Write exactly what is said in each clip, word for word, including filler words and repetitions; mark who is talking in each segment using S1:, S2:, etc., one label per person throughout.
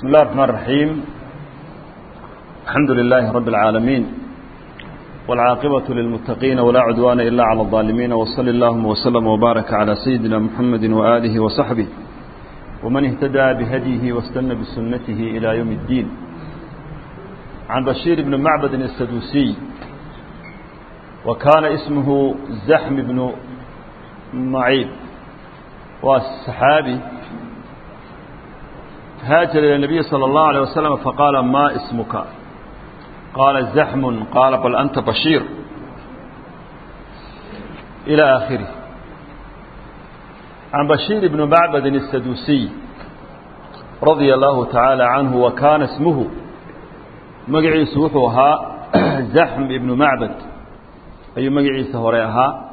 S1: بسم الله الرحمن الرحيم. الحمد لله رب العالمين والعاقبة للمتقين ولا عدوان إلا على الظالمين، وصلى اللهم وسلم وبارك على سيدنا محمد وآله وصحبه ومن اهتدى بهديه واستنى بسنته إلى يوم الدين. عن بشير بن معبد السدوسي، وكان اسمه زحم بن معيب، والصحابي هاجر إلى النبي صلى الله عليه وسلم فقال: ما اسمك؟ قال: زحم. قال: بل أنت بشير، إلى آخره. عن بشير بن معبد السدوسي رضي الله تعالى عنه، وكان اسمه مقعيس وحوها زحم بن معبد، أي مقعيس هريها.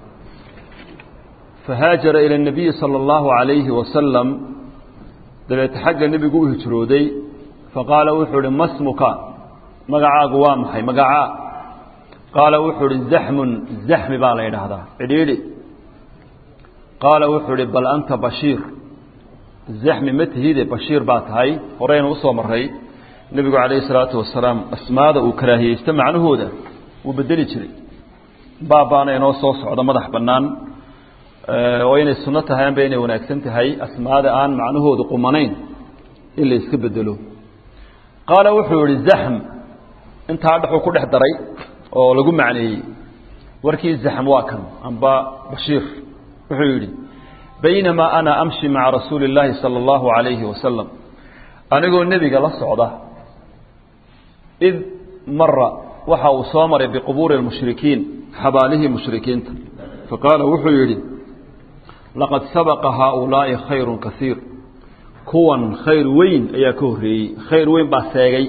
S1: فهاجر إلى النبي صلى الله عليه وسلم، dabeete xagga nebigu u hijrooday. faqaala wuxuu uhi: ma smuka? magacaagu waa maxay? magacaa? qaala wuxuu uhi: zaxmun. zaxmi baa la yidhaahdaa, cidhiidhi. qaala wuxuu uhi: bal anta bashiir. zaxmi ma tihide bashiir baa tahay. horeyna usoo maray nebigu calayhi salaatu wasalaam asmaada uu karaahiyeysta macnahooda wuu bedeli jiray. baabaana inoo soo socda madax bannaan oo inay sunno tahay anba inay wanaagsan tahay asmaada aan macnahoodu qumanayn in la iska bedelo. qaala wuxuu yihi: zaxm. intaa dhexuu ku dhex daray oo lagu macneeyey warkii zaxm waa kan amba bashiir. wuxuu yidhi: baynamaa ana amshi maca rasuuli illaahi sala allahu calayhi wasalam, anigoo nebiga la socda, id mara waxa uu soo maray biqubuuri lmushrikiin, xabaalihii mushrikiinta. faqaala wuxuu yidhi: laqad sabaqa haaulaa'i khayrun kasiir. kuwan khayr weyn ayaa ka horreeyey, khayr weyn baa seegay.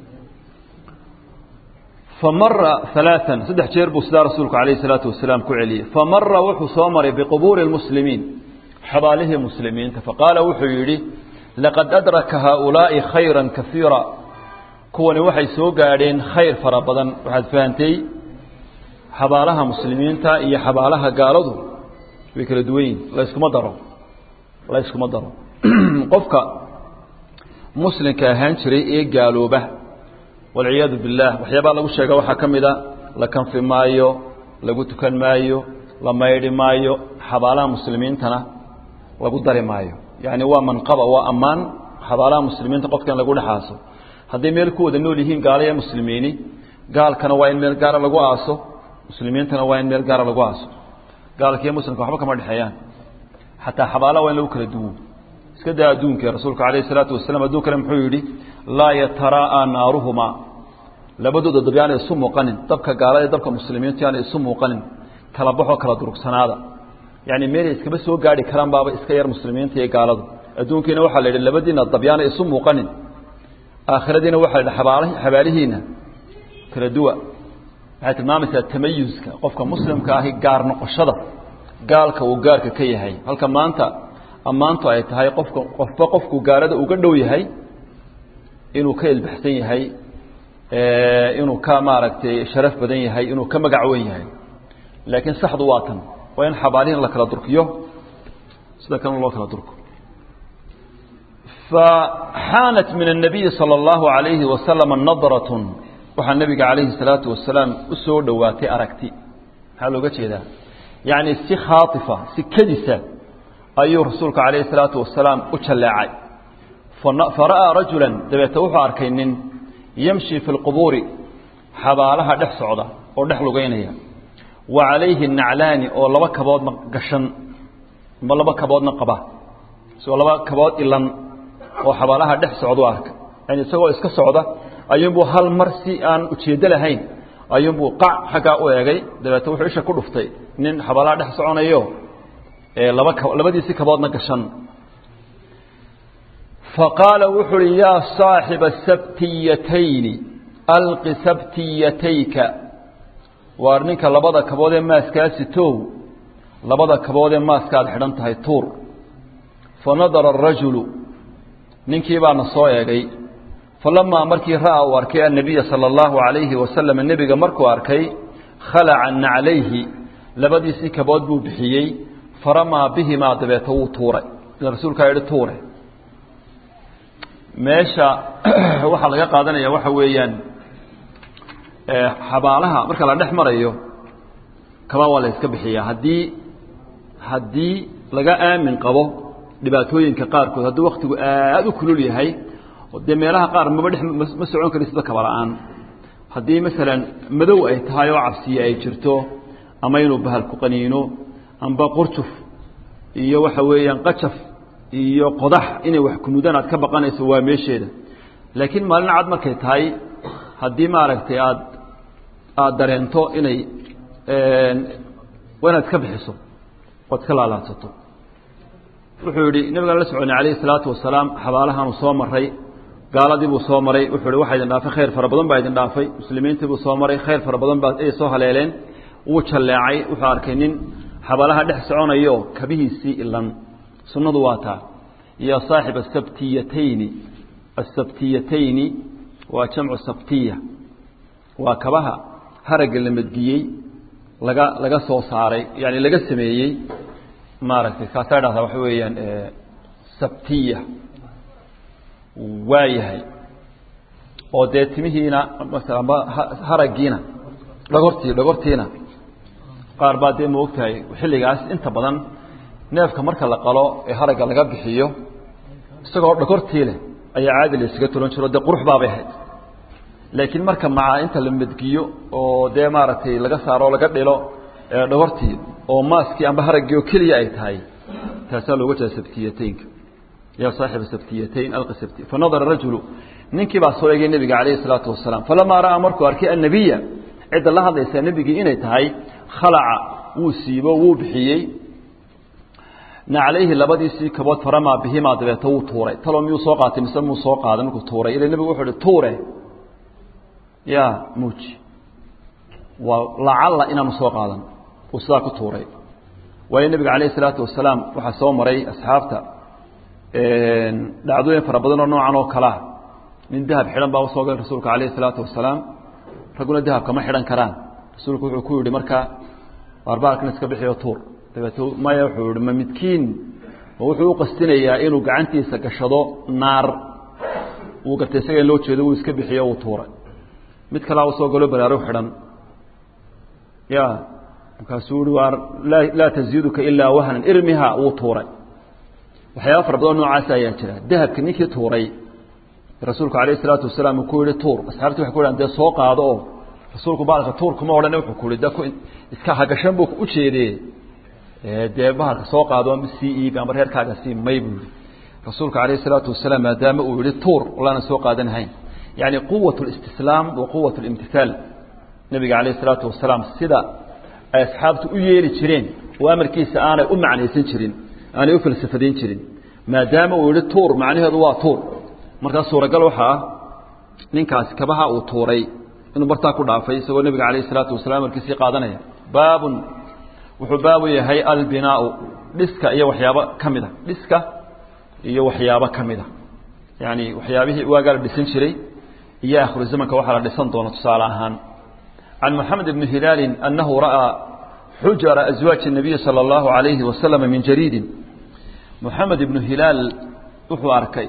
S1: famara alaaan saddex jeer buu sidaa rasuulku calayhi salaatu wasalaam ku celiyey. famara wuxuu soo maray biqubuuri lmuslimiin, xabaalihii muslimiinta. faqaala wuxuu yidhi: laqad adraka haaulaa'i khayran kasiira. kuwani waxay soo gaadheen khayr fara badan. waxaad fahantay xabaalaha muslimiinta iyo xabaalaha gaaladu way kala duwan yihin, layskuma daro layskuma daro qofka muslimka ahaan jiray ee gaalooba, walciyaadu billaah, waxyaabaa lagu sheega waxaa ka mid a la kanfi maayo, lagu tukan maayo, la maydhi maayo. xabaalaha muslimiintana lagu dari maayo. yacni waa manqaba, waa ammaan xabaalaha muslimiinta qofka in lagu dhexaaso. hadday meel ku wada nool yihiin gaala iyo muslimiini, gaalkana waa in meel gaara lagu aaso, muslimiintana waa in meel gaara lagu aaso. gaalka iyo muslimka waxba kama dhexeeyaan. xataa xabaalaha waa in lagu kala duwo. iska daa adduunka. rasuulka calayhi salaatu wasalaam adduunkana muxuu yidhi: laa yataraa'a naaruhumaa. labadooda dab yaana isu muuqanin, dabka gaalada iyo dabka muslimiinta yaana isu muuqanin. kala baxoo kala durugsanaada. yacni meelay iskaba soo gaadhi karaan baaba iska yar muslimiinta iyo gaaladu. adduunkiina waxaa la yidhi labadiina dab yaana isu muuqanin. aakhiradiina waxaa la yidhi xabaal xabaalihiina kala duwa. waxay tilmaamaysaa tamayuska qofka muslimka ahi, gaar noqoshada gaalka uu gaarka ka yahay. halka maanta ammaantu ay tahay qofka qofba qofku gaalada uga dhow yahay inuu ka ilbaxsan yahay, inuu ka maaragtay sharaf badan yahay, inuu ka magac weyn yahay. laakiin saxdu waa tan, waa in xabaalihin la kala durkiyo, sida kan loo kala durko. faxaanat min الnabiyi salى اllahu عalayhi wasalam nadrat, waxaa nabiga calayhi salaatu wasalaam u soo dhowaatay aragti. maxaa looga jeedaa? yacni si khaaifa, si kedisa ayuu rasuulka calayhi salaatu wasalaam u jalleecay. fara'aa rajulan, dabeete wuxuu arkay nin yamshi fi lqubuuri, xabaalaha dhex socda oo dhex lugeynaya. wa calayhi naclaani, oo laba kaboodna gashan ama laba kaboodna qaba, isagoo laba kabood ilan oo xabaalaha dhex socda u arkay. yani isagoo iska socda ayuunbuu hal mar si aan ujeeddo lahayn ayuunbuu qac xaggaa u eegay. dabeete wuxuu isha ku dhuftay nin xabaalaha dhex soconayo ee laba labadiisi kaboodna gashan. faqaala wuxuu uhi: yaa saaxiba sabtiyatayni alqi sabtiyatayka. waar ninka labada kaboodee maaskaasi tow, labada kaboodee maaskaad xidhan tahay tuur. fanadara arajulu, ninkii baana soo eegay. falamaa markii ra'aa uu arkay annabiya sala allahu calayhi wasalam, nebiga markuu arkay, khalaca naclayhi, labadiisii kabood buu bixiyey. faramaa bihimaa, dabeete wuu tuuray. rasuulkaa yidhi tuure. meesha waxa laga qaadanaya waxa weeyaan ee xabaalaha marka la dhex marayo kaba wala iska bixiya hadii hadii laga aamin qabo dhibaatooyinka qaar kood hadii waqtigu aad u kulul yahay oo de meelaha qaar ma dhex ma socon karo sida kaba la'aan hadii mesela madow ay tahay oo cabsiye ay jirto ama inuu bahal ku qaniino amba qurtuf iyo waxa weeyaan qajaf iyo qodax inay wax ku mudaan aad ka baqanayso waa meesheeda laakiin maalin cad markay tahay hadii ma aragtay aad aad dareento inay een wanaad ka bixiso wad ka laalaato wuxuu yiri nabiga la socon kaleey salaatu wasalaam xabaalahan soo maray gaaladii buu soo maray wuxuu yiri waxa idin dhaafay khayr fara badan baa idin dhaafay muslimiintii buu soo maray khayr fara badan baa ay soo haleeleen uu jaleecay wuxuu arkay nin xabaalaha dhex soconayo kabihiisi ilan sunnadu waa taa ya saaxib as-sabtiyatayn as-sabtiyatayn waa jamcu sabtiya waa kabaha haraga la madgiyay laga laga soo saaray yaani laga sameeyay maaragtay ka saarada waxa weeyaan ee sabtiya waayahay oo deetimihiina masalaba haragiina dhagortii dhagortiina qaar baad ee moogtahay xilligaas inta badan neefka marka la qalo ee haraga laga bixiyo isagoo dhagortii leh ayaa caadi la isaga tulan jiro de qurux baabay ahayd laakiin marka maca inta la madgiyo oo de maaragtay laga saaro laga dhilo ee dhagortii oo maaski amba haragii oo kaliya ay tahay taasa looga jeedo sabtiyataynka ya saaxib sabtiyatayn alqa sabti fa nadara rajulu ninki baa soo eegay nabiga kaleey salaatu wasalaam falama raa marku arkay annabiya cid la hadlaysa nabiga inay tahay khala'a wuu siibo wuu bixiyay نعليه لبدي سي كبوت فرما بهما دبته وتوري تلو ميو سو قاتي mise muu soo qaadan markuu tuuray ilaa nabigu wuxuu yiri tuure ya muuji wa la'alla inaan soo qaadan oo sida ku tuuray way nabiga kaleey salaatu wasalaam waxa soo maray asxaabta een dhacdooyin fara badan oo noocan oo kala nin dahab xiran baa soo galay rasuulka kaleey salaatu wasalaam raguna dahab kama xiran karaan rasuulku wuxuu ku yiri marka warbaarkan iska bixiyo tuur dabeeto ma yahuud ma midkiin wuxuu u qastinayaa inuu gacantiisa gashado naar uu gartay isaga loo jeedo uu iska bixiyo uu tuuray mid kale oo soo galo baraaro xiran ya kaasuuri war la la taziiduka illa wahnan irmiha uu tuuray waxyaabo fara badan noocaas ayaa jira dahabka ninkii tuuray rasuulku kaleey salaatu wasalaam ku yiri tuur asxaabtu waxay ku yiraahdeen soo qaado oo rasuulku baalka tuur kuma odhan wuxuu ku yiri iska hagashan buu u jeeday ee bahalka soo qaado si iiga ama reerkaaga si maybuul rasuulka kaleey salaatu wasalaam maadaama uu yiri tuur walaana soo qaadanayn yaani quwwatu al-istislaam wa quwwatu al-imtithal nabiga kaleey salaatu wasalaam sida ay asxaabtu u yeeli jireen oo amarkiisa aanay u macnaysan jirin aanay u falsafadeen jirin maadaama uu yiri tuur macnaheedu waa tuur marka suuragal waxa ninkaas kabaha uu tuuray inuu barta ku dhaafay isagoo nabiga kaleey salaatu wasalaam amarkiisa qaadanaya baabun wuxuu baabu yahay albinaa'u dhiska iyo waxyaabo kamida dhiska iyo waxyaabo kamida yaani waxyaabihii waaga la dhisan jiray iyo akhir zamanka waxa la dhisan doono tusaale ahaan an muhammad ibn hilal annahu ra'a hujara azwaaj an-nabiy sallallahu alayhi wa sallam min jarid muhammad ibn hilal wuxuu arkay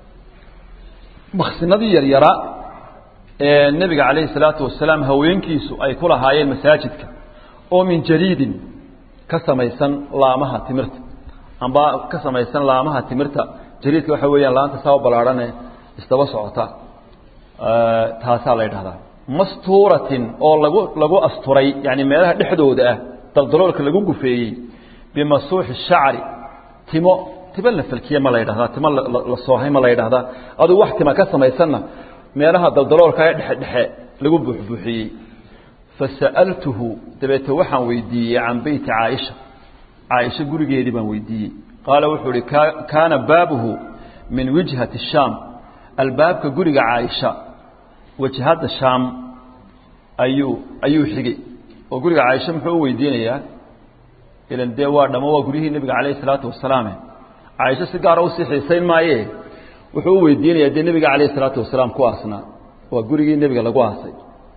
S1: makhsinadii yar yara ee nabiga kaleey salaatu wasalaam haweenkiisu ay kula haayeen masaajidka oo min jaridin ka samaysan laamaha timirta amba ka samaysan laamaha timirta jariidka waxa weeyaan laanta soo balaaranay istaba socota ee taasa la yiraahdaa masturatin oo lagu lagu asturay yaani meelaha dhexdooda ah daldaloolka lagu gufeeyay bimasuux shacri timo tibal falkiya ma la yiraahdaa timo la soohay ma la yiraahdaa adu wax timo ka samaysanna meelaha daldaloolka dhexe dhexe lagu buuxbuuxiyay فسألته دبيت وحن ويدي عن بيت عائشة عائشة قرقيدي بان ويدي قال وحوري كان بابه من وجهة الشام الباب كقرق عائشة وجهة الشام أيو أيو حقي وقرق عائشة محو ويدينا يا إلى الدوار لما هو قريه النبي عليه الصلاة والسلام عائشة سقارة وسيحي سين ما يه وحو ويدينا يا النبي عليه الصلاة والسلام كواسنا وقريه النبي قال قواسي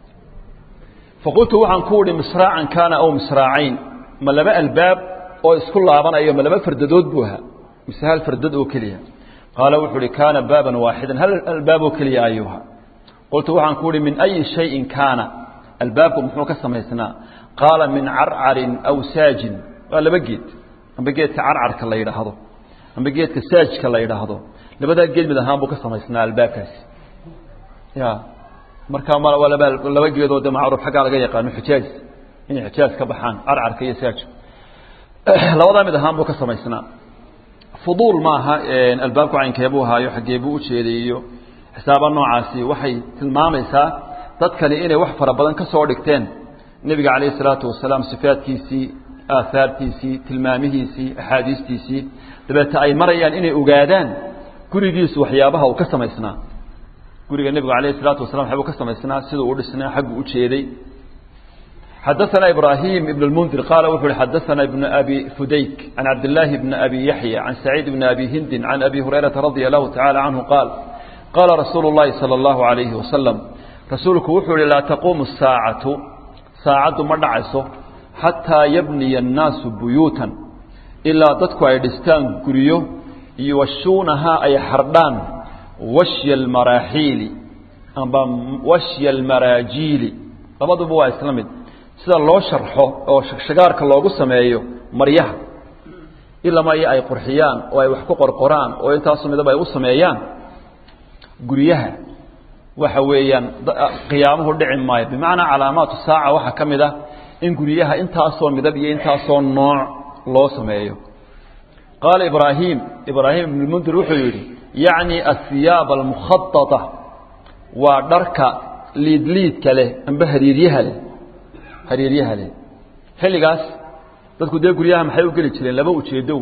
S1: فقلت وحن كوري مصراعا كان أو مصراعين ما لبا الباب أو اسكول لابان أيوة ما لبا فرددود بوها مثال فردد وكليها قال وحولي كان بابا واحدا هل الباب كلي أيها قلت وعن كوري من أي شيء كان الباب محوك السميسنا قال من عرعر أو ساج قال بقيت بقيت عرعر كلا يرهضه بقيت كساج كلا يرهضه لبدا قيد من هامبوك السميسنا الباب كاس يا مركا ما ولا بال ولا بقيت وده معروف حق على جاي قانون حجاز إن حجاز كبحان عرعر كي ساج لو ضام من هامبوك السميسنا فضول maaha albaabku caynkeebu haayo xageebu u jeediyo xisaaba noocaasi waxay tilmaamaysaa dadkani inay wax fara badan ka soo dhigteen nabiga kaleey salaatu wasalaam sifaadkiisii aasaartiisii tilmaamihiisii ahadiistiisii dabeeta ay marayaan inay ogaadaan gurigiisu waxyaabaha uu ka samaysnaa guriga nabiga kaleey salaatu wasalaam waxa uu ka samaysnaa sidoo uu dhisnaa xaq u jeeday حدثنا إبراهيم ابن المنذر قال وحول حدثنا ابن أبي فديك عن عبد الله بن أبي يحيى عن سعيد بن أبي هند عن أبي هريرة رضي الله تعالى عنه قال قال رسول الله صلى الله عليه وسلم رسولك وحول لا تقوم الساعة ساعة مدعسه حتى يبني الناس بيوتا إلا تدكو عيدستان قريو يوشونها أي حردان وشي المراحيل وشي المراجيل لبضوا بوا إسلامي sida loo sharxo oo shaqaarka loogu sameeyo maryaha ilaa ma ay qurxiyaan oo ay wax ku qorqoraan oo intaas midaba ay u sameeyaan guriyaha waxa weeyaan qiyaamuhu dhicin maayo bimaana calaamatu saaca waxa kamida in guriyaha intaas oo midab iyo intaas oo nooc loo sameeyo قال ابراهيم ابراهيم بن المنذر wuxuu yiri yaani athiyab almukhattata wa darka liid liid kale amba hariiriyaha leh hariiriyaha leh xilligaas dadku de guriyaha maxay u gali jireen laba ujeedo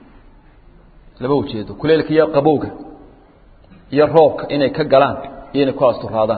S1: laba ujeedo kuleelka iyo qabowga iyo roobka inay ka galaan iyo ku asturaadaan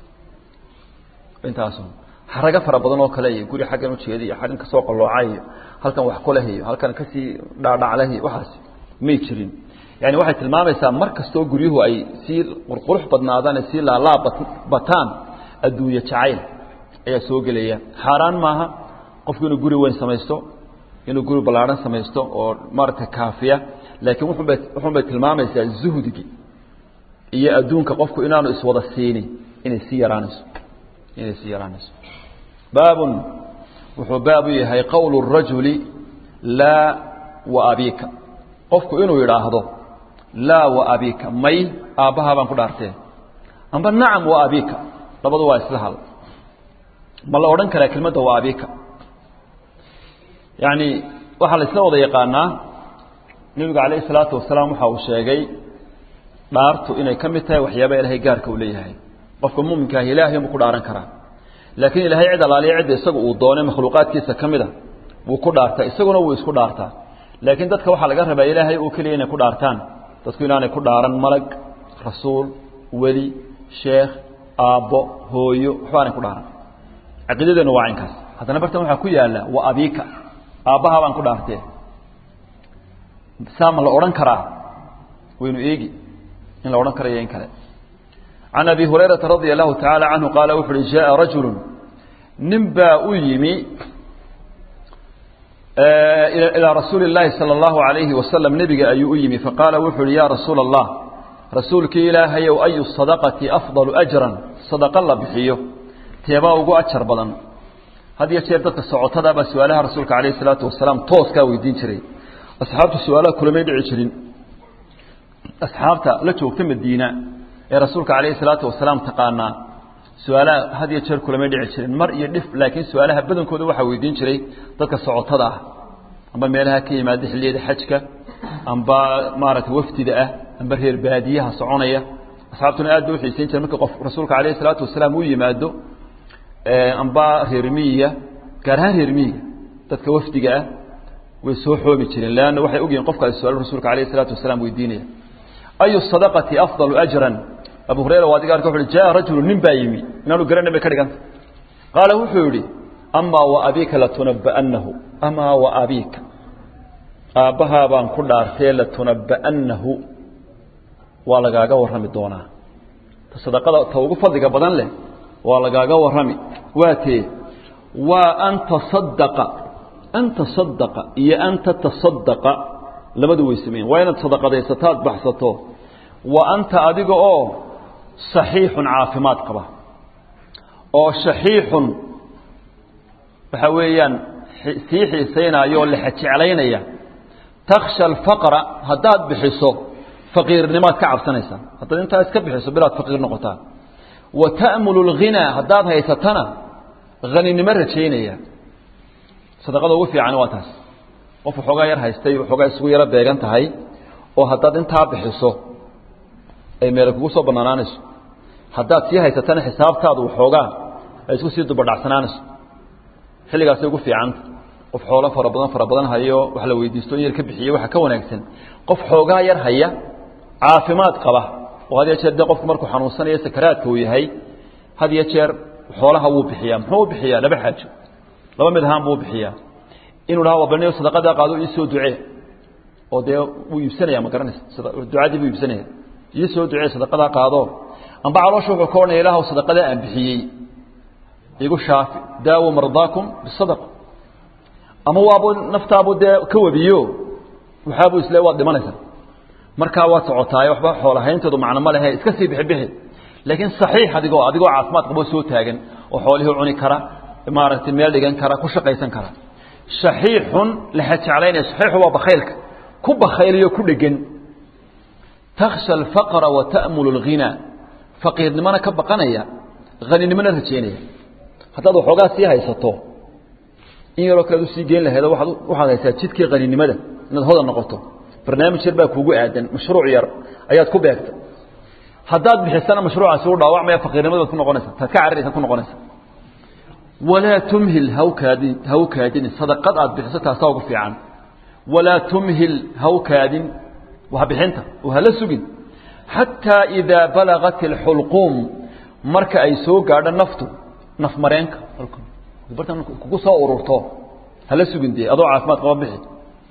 S1: intaas xaraga fara badan oo kale guri xaggan u jeediyo xaggan ka soo qaloocay halkan wax ku leeyahay halkan ka si dhaadhaclahay waxaas ma jirin yani waxay tilmaamaysaa mar kasto guriyuhu ay si qurqurux badnaadaan si la la bataan adduunyo jacayl ayaa soo galaya xaraan maaha qofku inuu guri weyn samaysto inuu guri balaaran samaysto oo marka kaafiya laakiin wuxuu wuxuu bay tilmaamaysaa zuhdigi iyo adduunka qofku inaanu iswada siini inay si yaraanayso inay si yaraanayso baabun wuxuu baabu yahay qawlu rajuli la wa abika qofku inuu yiraahdo la wa abika may aabaha baan ku dhaartay amba nacam wa abika labadu waa isla hal ma la oran karaa kelmadda waa abika yani waxa la isla wada yaqaanaa nabiga kaleey salaatu wasalaam waxa uu sheegay dhaartu inay kamid tahay waxyaabaha ilaahay gaarka u leeyahay qofka muuminka ah ilaahay ma ku dhaaran karaa laakiin ilaahay cid alaaliye cid isagu uu doonay makhluuqaadkiisa kamida wuu ku dhaartaa isaguna wuu isku dhaartaa laakiin dadka waxa laga rabaa ilaahay uu kaliya inay ku dhaartaan dadku inaanay ku dhaaran malag rasuul wali sheekh aabo hooyo waxaan ku dhaaran aqeedadana waa inkaas hadana bartan waxa ku yaala wa abika aabaha baan ku dhaartay saama la oran karaa waynu eegi in la oran karayo in kale عن أبي هريرة رضي الله تعالى عنه قال وحر جاء رجل نبا أيمي إلى رسول الله صلى الله عليه وسلم نبي أي أيمي فقال وحر يا رسول الله رسولك إلهي وأي الصدقة أفضل أجرا صدق الله بحيه تيبا وقو أجر بلن هذه يشير ذات السعوط هذا بسؤالها رسولك عليه الصلاة والسلام توسكا ويدين شري أصحابت السؤالها كل ما يدعي شرين أصحابتها لتوك تم الديناء يا رسولك عليه الصلاة والسلام تقانا سؤالها هذه يشير كل ما يدعي شرين مر يدف لكن سؤالها بدن كود وحا ويدين شري ذات السعوط هذا أما ميلها كيما دح اللي حجك أما مارة وفتي دقة أما هير باديها صعونية أصحابتنا أدو حيسين شرمك رسولك عليه الصلاة والسلام ويمادو أنبا هرمية كارها هرمية تتكوفتي جاء ويسوحوا بيتشرين لأنه وحي أجي ينقفك السؤال رسولك عليه الصلاة والسلام ويدينه أي الصدقة أفضل أجرا أبو هريرة وادي قال كفر جاء رجل من بايمي نالو قرنا بكريغان قال هو حوري أما وأبيك لتنبأنه أما وأبيك أبها بان كل أرتي لتنبأنه ولقاقا ورحمة دونا تصدق توقف فضلك بدن له ولقاقا ورحمة واتي وأن تصدق أن تصدق إيا أن تتصدق لبدو يسمين وين التصدق دي ستات بحثته وأنت أدق أو صحيح عافمات قبه أو شحيح بحويا سيحي سينا يقول لحكي علينا إياه تخشى الفقر هداد بحسه فقير نمات كعب سنيسا هداد انت اسكب بحسه بلاد فقير نقطان وتأمل الغنى هداد هيستنا غني نمرة شينية صدقاء وفي عنواتاس وفي حقاير هايستي وحقاير سويرة بيغان تهي وهداد انت بحسه اي ميلك وصو بنانانس هداد سيها هيستنا حساب تاد وحقاير ايسو سيدو بردعسنانس حلقا سيقو في عنك qof xoolo fara badan fara badan hayo wax la weydiisto yar ka bixiyo waxa ka wanaagsan qof xoogaa yar haya caafimaad qaba oo hadiya jeer qofku markuu xanuunsanayo sakaraadka uu yahay hadiya jeer xoolaha uu bixiyaa muxuu bixiyaa laba xaajo laba mid ahaan buu bixiyaa inuu dhaho wabaniyo sadaqada qaado iyo soo ducee oo dee uu iibsanaya ma garanaysa ducadii buu iibsanaya iyo soo ducee sadaqada qaado amba calooshu wuxuu ka ornay ilaahu sadaqada aan bixiyay igu shaafi daawo mardaakum bisadaqa ama waabo naftaabo de ka wabiyo waxaabo isla wad dhimanaysa marka waa socotaay waxba xoolahaynteedu macna ma lahayn iska sii bixi laakiin saxiix adigoo adigoo caafimaad qabo soo taagan oo xoolihi cuni kara maaragtay meel dhigan kara ku shaqaysan kara shahiihun la hajaleena saxiix waa bakhaylka ku bakhayliyo ku dhigan takhsha al-faqr wa ta'mulu al-ghina faqirnimana ka baqanaya ghaninimana rajeynaya hadaad waxoogaa sii haysato in yaro kale u sii geen lahayd waxaad waxaad haysaa jidkii qaninimada inaad hodan noqoto barnaamij yar baa kuugu aadan mashruuc yar ayaad ku beegtay haddaad bixisana mashruucaasi uu dhaawacmaya faqiirnimada ku noqonaysa ta ka carraysan ku noqonaysa walaa tumhil hawkaadin hawkaadin sadaqad aad bixiso taasaa ugu fiican walaa tumhil hawkaadin waxa bixinta wahala sugin xataa idaa balagat alxulquum marka ay soo gaadho naftu naf mareenka bartan kugu soo ururto hala sugindii adoo caafimaad qaba bixi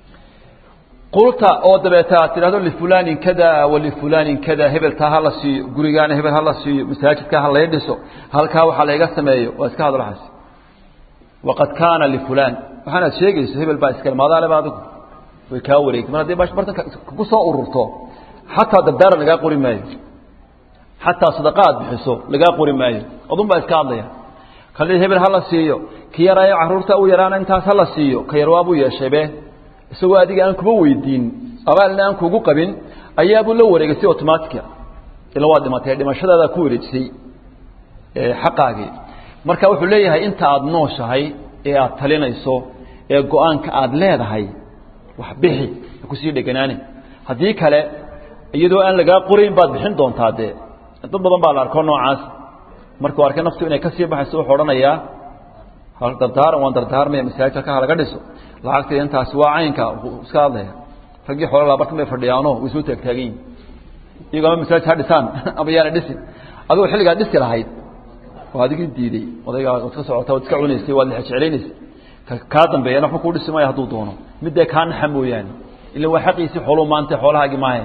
S1: qulta oo dabeeta tiraado li fulani kada wa li fulani kada hebel ta hala si gurigaana hebel hala si masaajidka hala yeedhiso halka waxa la iga sameeyo waa iska hadalahaas waqad kana li fulan waxana sheegayso hebel baa iska maadaale baad way ka wareegtay mar hadii bash bartan kugu soo ururto hatta dadar laga qori maayo hatta sadaqaad bixiso laga qori maayo adun baa iska hadlaya kale hebel hala siiyo kiyaraay caruurta uu yaraana intaas hala siiyo kayarwaabu yeesheebe isagoo adiga aan kuba weydiin abaalna aan kugu qabin ayaabuu la wareegay si automatic ila waa dhimatay dhimashadaada ku wareejisay ee xaqaagii marka wuxuu leeyahay inta aad nooshahay ee aad talinayso ee go'aanka aad leedahay wax bixi ku sii dheganaani hadii kale iyadoo aan laga qorin baad bixin doontaa de dad badan baa la arko noocaas markuu arkay naftu inay ka sii baxayso wuxuu oranayaa hal dardaar waan dardaarmay masaajidka ka halaga dhiso lacagta intaas waa caynka iska hadlaya ragi xoolo la bartay fadhiyaano way soo taagtaageen iyaga masaajid hadisaan aba yaana dhisi adoo xilliga dhisi lahayd oo adigii diiday odayga oo ka socota oo iska cunaysay waa la jecelaynayay ka dambeeyana wuxuu ku dhismay haduu doono midda kaan xamooyaan ila waa xaqiisi xoolo maanta xoolahaagi maahay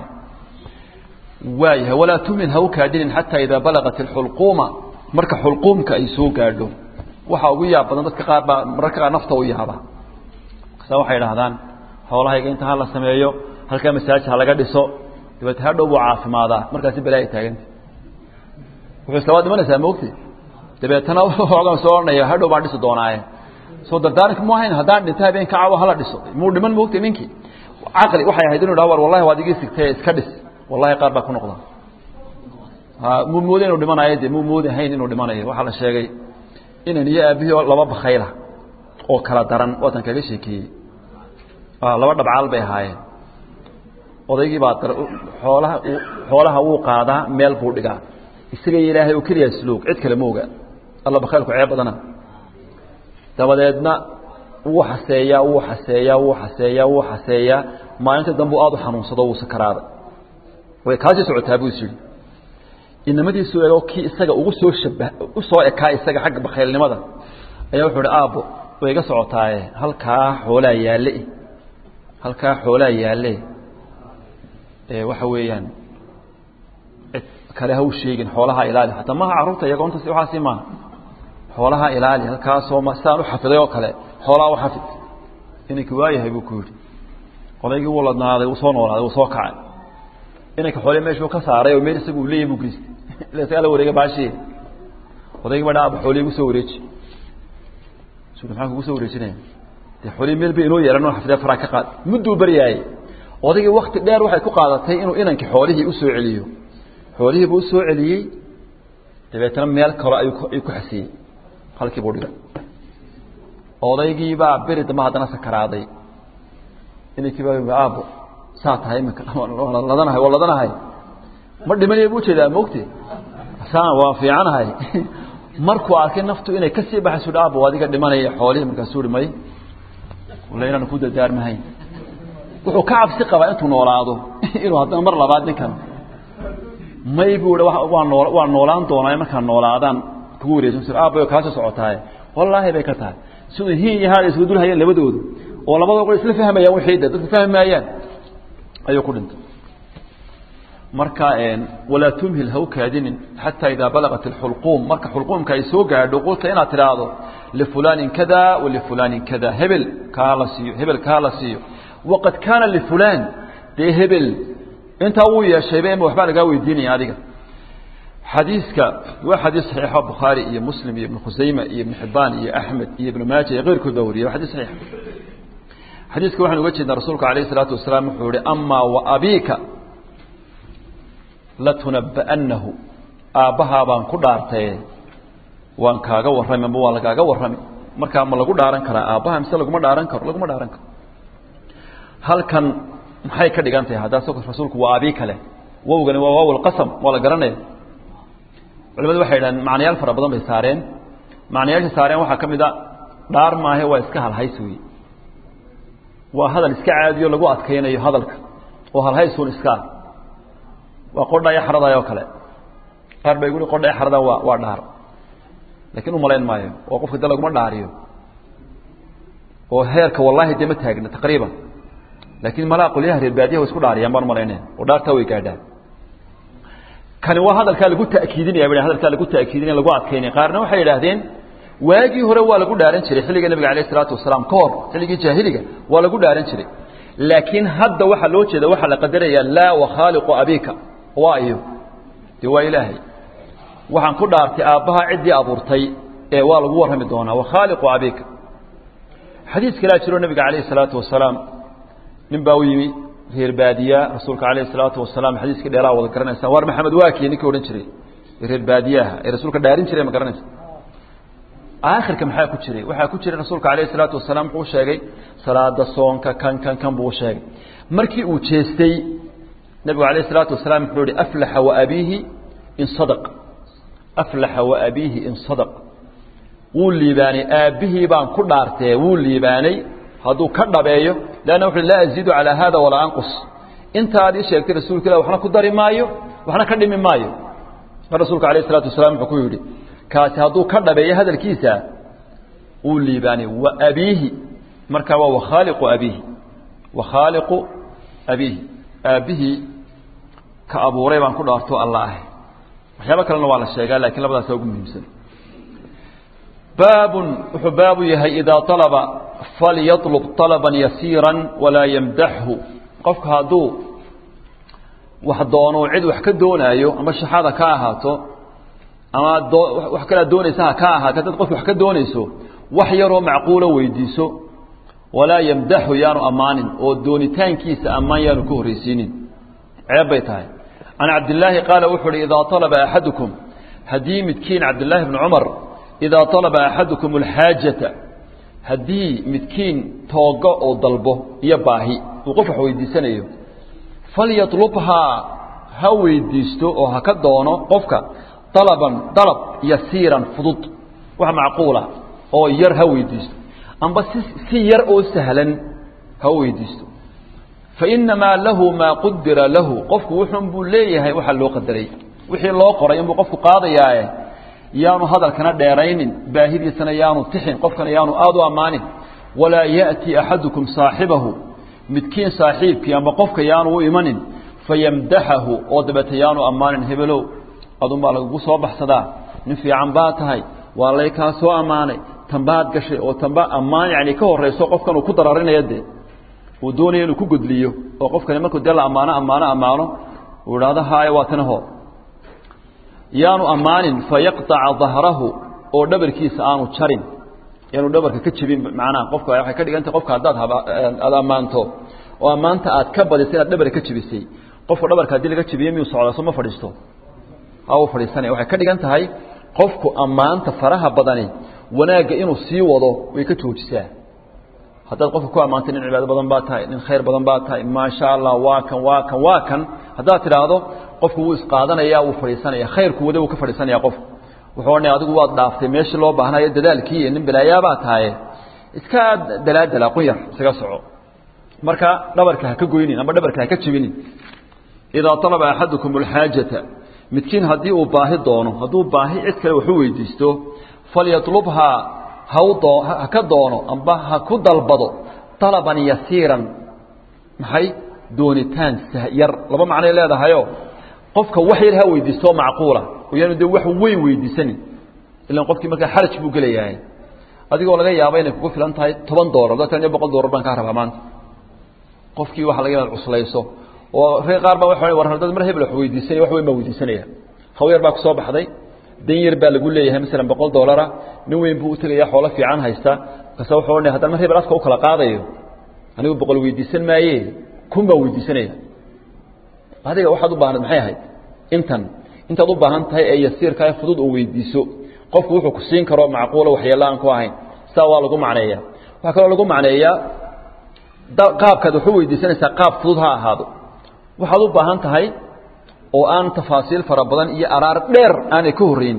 S1: waayaha wala tumin hawkaadin hatta idha balagat alhulquma marka xulquumka ay soo gaadho waxa ugu yaab badan dadka qaar baa marka nafta u yaaba qasa waxay yiraahdaan xoolahayga inta la sameeyo halka masaajid ha laga dhiso dibadda hadhow waa caafimaada markaas bilaa taagan wuxuu sabab dhimanaysaa moogti dabeetana waxaan soo ornaya hadhow baan dhiso doonaaye soo dardaaranka ma ahayn hadaan dhintaa been ka caawa hala dhiso muu dhiman moogti ninkii aqli waxay ahayd inuu dhaawar wallahi waad iga sigtay iska dhis wallahi qaar baa ku noqda ha muu moodeen inuu dhimanayo muu moodeen inuu dhimanayo waxa la sheegay inaan iyo aabiyo laba bakhayla oo kala daran wadan kaga sheekiyay ah laba dhabcaal bay ahaayeen odaygii baa xoolaha xoolaha uu qaadaa meel buu dhigaa isaga ilaahay uu kaliya isluug cid kale mooga alla bakhaylku ceeb badana dabadeedna uu xaseeya uu xaseeya uu xaseeya uu xaseeya maalinta dambu aad u xanuunsado uu sakaraada way kaasi socotaa buu isii inamadiisu eego kii isaga ugu soo shabah u soo ekaa isaga xaq bakhaylnimada ayaa wuxuu aabo way iga socotaaye halka xoolaa yaale halka xoolaa yaale ee waxa weeyaan kale ha u sheegin xoolaha ilaali hatta ma caruurta iyaga inta si waxa siima xoolaha ilaali halka soo ma saan u xafiday oo kale xoolaha u xafid inay ku waayahay buu ku yiri qolaygi wuu ladnaaday uu soo noolaaday uu soo kacay inanka xoole meeshu ka saaray oo meel isagu leeyahay buu geystay la sala wareega baashi odayga baa aab xoole ugu soo wareeji soo maxaa ugu soo wareejinay de xoole meel bay inoo yeeran oo xafida fara ka qaad muddo bariyay odayga waqti dheer waxay ku qaadatay inuu inanka xoolihii u soo celiyo xoolihii buu soo celiyay dabeetana meel kale ayuu ku xasiyay halkii buu dhigay odaygii baa beri dama hadana sakaraaday inay baa aabo saatahay imika ladanahay wala ladanahay ma dhimanay buu jeedaa moogtay saan waa fiicanahay markuu arkay naftu inay ka sii baxayso aabo adiga dhimanay xoolihii markaa soo dhimay wala inaan ku dadaarmahay wuxuu ka cabsi qaba intuu noolaado inuu hadana mar labaad ninkan may buu waa nool waa noolaan doonaa marka noolaadaan ku wareejin sir aabo ka soo socotaay wallahi bay ka tahay sidoo hii yahay isku dul hayeen labadoodu oo labadoodu qol isla fahmayaan wixii dad fahmayaan ayuu ku dhintay marka een wala tumhil hawkaadin hatta idha balagat alhulqum marka hulqumka ay soo gaadho qolta inaad tiraado li fulanin kada wa li fulanin kada hebel kala siyo hebel kala siyo waqad kana li fulan de hebel inta uu yeeshay baa waxba laga weydiinay adiga xadiiska waa xadiis saxiix Bukhari iyo Muslim iyo Ibn Khuzaymah iyo Ibn Hibban iyo Ahmad iyo Ibn Majah iyo غيركود bawriyo xadiis saxiix xadiiska waxaan uga jeednaa rasuulka kaleey salaatu wasalaam wuxuu yiri amma wa abika la tunabbaanahu aabaha baan ku dhaartay waan kaaga warramay ma waa lagaaga warramay marka ma lagu dhaaran karaa aabaha mise lagu ma dhaaran karo lagu ma dhaaran karo halkan maxay ka dhigantahay hadaa soo rasuulku waa abi kale wowgani waa waawul qasam wala garanay culimadu waxay yiraahdeen macnayaal fara badan bay saareen macnayaasha saareen waxa kamid ah dhaar maahe waa iska hal haysuwi waa hadal iska caadiyo lagu adkeynayo hadalka oo hal haysuun iska waa qodhay xaradayo kale qaar bay guri qodhay xarada waa waa dhaar laakiin u maleyn maayo oo qofka dal lagu ma dhaariyo oo heerka wallahi dima taagna taqriiban laakiin mala qoliyaha reer baadiyaha isku dhaariyaan baan maleynaa oo dhaarta way gaadhaan kan waa hadalka lagu taakiidinaya baa hadalka lagu taakiidinaya lagu adkeynay qaarna waxay yiraahdeen waagi hore waa lagu dhaaran jiray xilliga nabiga kaleey salaatu wasalaam koor xilligii jaahiliga waa lagu dhaaran jiray laakiin hadda waxa loo jeeda waxa la qadaraya la wa khaliqu abika wa ayu di waa ilaahi waxaan ku dhaartay aabaha cidii abuurtay ee waa lagu warrami doonaa wa khaliqu abika xadiis kale jiro nabiga kaleey salaatu wasalaam nin baa yimi reer baadiya rasuulka kaleey salaatu wasalaam xadiiska dheeraa wada garanaysa war maxamed waaki ninka oran jiray reer baadiyaha ee rasuulka dhaarin jiray ma garanaysa aakhirka maxaa ku jiray waxa ku jiray rasuulka kaleey salaatu wasalaam wuxuu sheegay salaada soonka kan kan kan buu sheegay markii uu jeestay nabiga kaleey salaatu wasalaam wuxuu yiri aflaha wa abihi in sadaq aflaha wa abihi in sadaq wuu liibaanay aabihi baan ku dhaartay wuu liibaanay haduu ka dhabeeyo laana wuxuu la azidu ala hada wala anqus inta aad sheegtay rasuulka ilaahay waxna ku dari maayo waxna ka dhimi maayo rasuulka kaleey salaatu wasalaam wuxuu ku yiri kaasi haduu ka dhabeeyo hadalkiisa uu liibaanay wa abihi marka waa khaliqu abihi wa khaliqu abihi abihi ka abuuray baan ku dhaarto allah waxyaabo kale waa la sheegaa laakiin labadaas ugu muhiimsan باب وحباب يهي إذا طلب فليطلب طلبا يسيرا ولا يمدحه قفك هادو وحدونه عد وحكد دونايو أما الشحاذة كاهاتو أما وحكلا دونيسها كاهاتو تتقف وحكد دونيسو وحيرو معقولة ويديسو ولا يمدحه يانو أمان ودونيتان كيس أمان يانو كهريسينين عبيتاي عن عبد الله قال وحر إذا طلب أحدكم هديم كين عبد الله بن عمر إذا طلب أحدكم الحاجة هدي متكين توقع أو ضلبه يباهي وقفح ويديسانيو فليطلبها هويديستو أو هكذا قفك طلبا طلب يسيرا فضط وها معقولة أو ير هويديستو أم بس سير أو سهلا هويديستو فإنما له ما قدر له قفك وحن بوليه وحا اللو قدري وحي الله قرأ ينبو قفك قاضي ياه yaanu hadalkana dheeraynin baahidiisana yaanu tixin qofkana yaanu aad u amaanin wala yaati ahadukum saahibahu midkiin saaxiibkii ama qofka yaanu u imanin fayamdahu oo dabata yaanu amaanin hebelow aduma lagu soo baxsadaa nin fiican baa tahay waa lay ka soo amaanay tambaad gashay oo tamba amaan yaani ka horeyso qofkan uu ku daraarinayade uu doonayo inuu ku gudliyo oo qofkan markuu dal amaana amaana amaano وهذا هاي واتنه يانو أمان فيقطع ظهره أو دبر كيس آنو تشرين يانو دبر كتشبين معنا قفك يا كذا أنت قفك هذا هذا أمانته وأمانته أتكبر يصير دبر كتشبيسي قفك دبر كديل كتشبيه ميوسع على سما فريستو أو فريستاني وح كذا أنت هاي قفك أمانته فرها بدني وناجي إنه سيوضه ويكتوجسه هذا قفك أمانته إن عبادة بدن باتاي إن خير بدن باتاي ما شاء الله واكن واكن واكن هذا ترى هذا qofku wuu isqaadanaya uu fariisanaya khayrku wada uu ka fariisanaya qof wuxuu oonay adigu waad dhaaftay meeshii loo baahnayo dadaalkii nin bilaayaaba tahay iska dalaadala qoyar isaga soco marka dhabarka ha ka goynin ama dhabarka ha ka jibinin ida talaba ahadukum alhajata midkiin hadii uu baahi doono haduu baahi cid kale wuxuu weydiisto falyatlubha hawdo ha ka doono amba ha ku dalbado talaban yasiran maxay doonitaan yar laba macno leedahay qofka wax yar ha weydiisto macquula oo yaanu de wax weyn weydiisanin ilaa qofkii marka xaraj buu galeeyahay adigoo laga yaabo inay kugu filan tahay toban doolar dadka boqol doolar baan ka rabaa maanta qofkii waxa laga yaabaa cuslayso oo reer qaar baa waxa war dad mar hebel wax weydiisanay wax weyn ma weydiisanaya khawiyar baa ku soo baxday dan yar baa lagu leeyahay misalan boqol doolar nin weyn buu u tagayaa xoolo fiican haysta kasoo wuxuu oranay haddana mar hebel aska u kala qaadayo anigu boqol weydiisan maaye kun baa weydiisanaya هذا واحد وباهن maxay ahayd intan inta u baahan tahay ee yasiirka ay fudud oo weydiiso qofku wuxuu ku siin karo macquul wax yeelaan ku ahayn saa waa lagu macneeyaa waxa kale lagu macneeyaa qaabka wuxuu weydiisanaysaa qaab fudud ha ahaado waxa u baahan tahay oo aan tafaasiil fara badan iyo araar dheer aan ka horeyn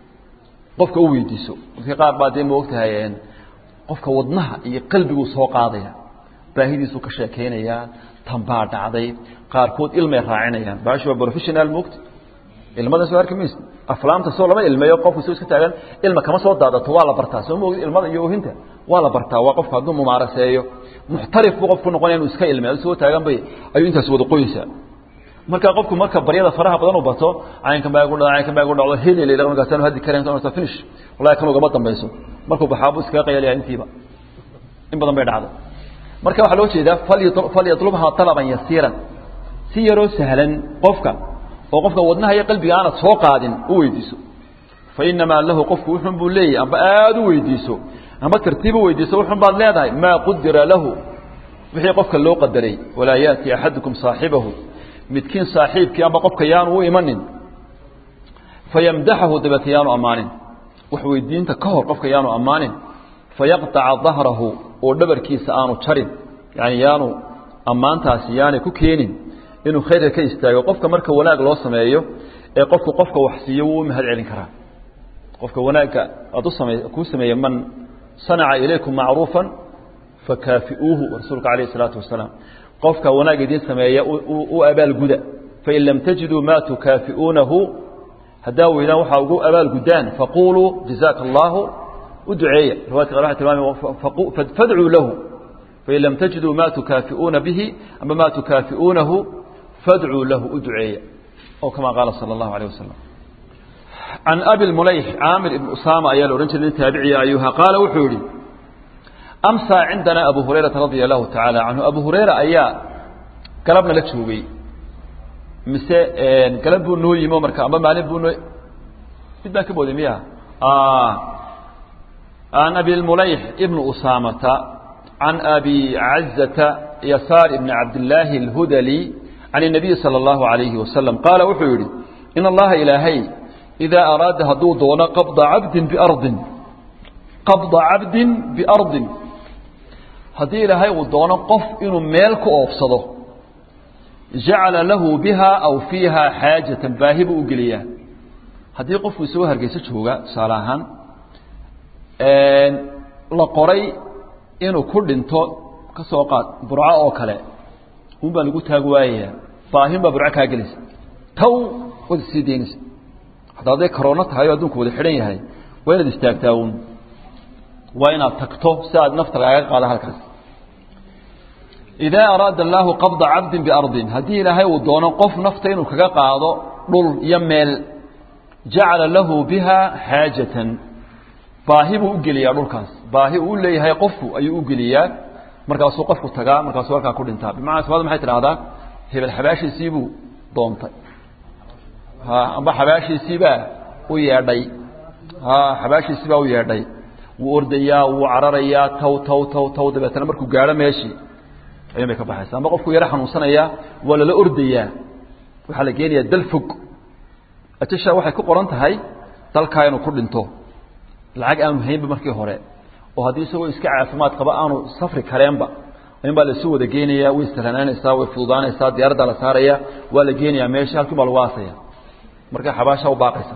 S1: qofka uu weydiiso dadka qaar baa deemo waqtihay qofka wadnaha iyo qalbigu soo qaadaya baahidiisu ka sheekeynaya tanbaa dhacday qaarkood ilmay raacinayaan baashu professional moogta ilmada soo arkamis aflaamta soo lama ilmeeyo qofku soo iska taagan ilma kama soo daadato waa la bartaa soo moogid ilmada iyo oohinta waa la bartaa waa qofka haduu mumaaraseeyo muxtarif buu qofku noqonaya inuu iska ilmeeyo soo taagan bay ayuu intaas wada qoysa marka qofku marka baryada faraha badan u bato caynkan baa ugu dhacay caynkan baa ugu dhacdo hilil ilaa marka tan hadii kareen soo finish wallahi kan uga dambayso markuu baxaabo iska qayliyaa intiiba in badan bay dhacdo marka waxa loo jeedaa falyatlubha talaban yasiran si yaro sahlan qofka oo qofka wadnaha iyo qalbiga aan soo qaadin u weydiiso fa inma lahu qofku wuxuu buu leeyahay amba aad u weydiiso amba tartiib u weydiiso wuxuu baad leedahay ma qadara lahu wixii qofka loo qadaray wala yaati ahadukum saahibahu midkiin saaxiibkii amba qofka yaan u imanin fayamdahu dabatiyaanu amaanin wax weydiinta ka hor qofka yaanu amaanin fayaqta'a dhahrahu oo dhabarkiisa aanu jarin yaani yaanu amaantaasi yaani ku keenin inuu khayr ka istaago qofka marka wanaag loo sameeyo ee qofku qofka wax siiyo uu mahad celin karaa qofka wanaaga adu sameeyo ku sameeyo man sana'a ilaykum ma'rufan fakafi'uhu rasuulka alayhi salatu wasalaam qofka wanaag idin sameeyo uu abaal guda fa in lam tajidu ma tukafi'unahu hadaa weeyna waxa ugu abaal gudaan faqulu jazakallahu ودعية رواية قراءة الإمام فادعوا له فإن لم تجدوا ما تكافئون به أما ما تكافئونه فادعوا له ادعية أو كما قال صلى الله عليه وسلم عن أبي المليح عامر بن أسامة أيال ورنجل التابعي أيها قال وحوري أمسى عندنا أبو هريرة رضي الله تعالى عنه أبو هريرة أيها قلبنا لك شوبي مساء قلب بنو يمو مركا أما مالي بنو بدنا كبو دميها آه عن أبي المليح ابن أسامة عن أبي عزة يسار ابن عبد الله الهدلي عن النبي صلى الله عليه وسلم قال وحوري إن الله إلهي إذا أراد هدودون قبض عبد بأرض قبض عبد بأرض هذه إلهي ودون قف إنه مالك أفصده جعل له بها أو فيها حاجة باهب أقلية هذه قف يسوها رقيسة شوغا صلاحا la qoray inuu ku dhinto ka soo qaad burca oo kale uu baa lagu taag waayay faahin baa burca ka galis taw wad sideenis haday corona tahay adduunku wada xiran yahay waa inaad istaagtaa uun waa inaad tagto si aad nafta lagaga qaado halkaas إذا أراد الله قبض عبد بأرض هذه لها ودون قف نفته إنه كجا قاضو دول يمل جعل له بها حاجة baahi buu u geliyaa dhulkaas baahi uu leeyahay qofku ayuu u geliyaa markaas uu qofku tagaa markaas warka ku dhintaa bimaana sabab maxay tiraahdaa hebel xabaashiisiibu doontay ha amba xabaashiisiiba u yeedhay ha xabaashiisiiba u yeedhay wuu ordayaa wuu cararayaa taw taw taw taw dabeetana markuu gaadho meeshii ayay ka baxaysaa amba qofku yara xanuunsanaya wala la ordayaa waxa la geenayaa dal fog atisha waxay ku qoran tahay dalka inuu ku dhinto lacag aanu haynba markii hore oo hadii isagoo iska caafimaad qaba aanu safri kareenba in baa la soo wada geenayaa way istalananaysaa way fududaanaysaa diyaaradda la saaraya waa la geenayaa meesha halkii baa lagu aasaya marka xabaasha u baaqaysa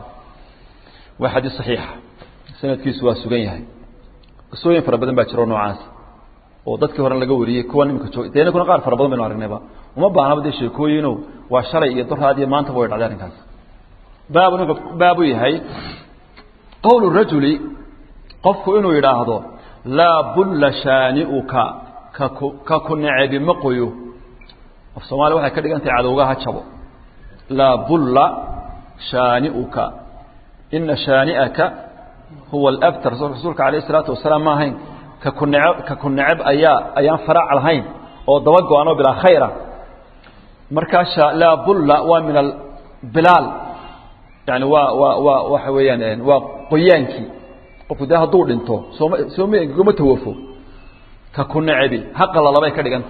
S1: waa xadiis saxiix sanadkiisu waa sugan yahay qisooyin fara badan baa jiro noocaas oo dadkii hore laga wariyay kuwa nimka joogay deena kuna qaar fara badan baynu aragnayba uma baahnaba de sheekooyino waa shalay iyo duraad iyo maanta way dhacday arrinkaas baabu baabu yahay qawlu rajuli qofku inuu yiraahdo la bulla shani'uka ka ku nacibi maqoyo af Soomaali waxay ka dhigantay cadowgaha jabo la bulla shani'uka inna shani'aka huwa al-aftar rasuulka alayhi salatu wasalaam ma hayn ka ku nacib ka ku nacib ayaa ayaan farac lahayn oo daba go'ano bila khayra marka la bulla wa min al-bilal yani wa wa wa waxa weeyaan waa qoyaanki qofku daa haduu dhinto sooma sooma goma tawafo ka ku nacibi haqa la labay ka dhiganta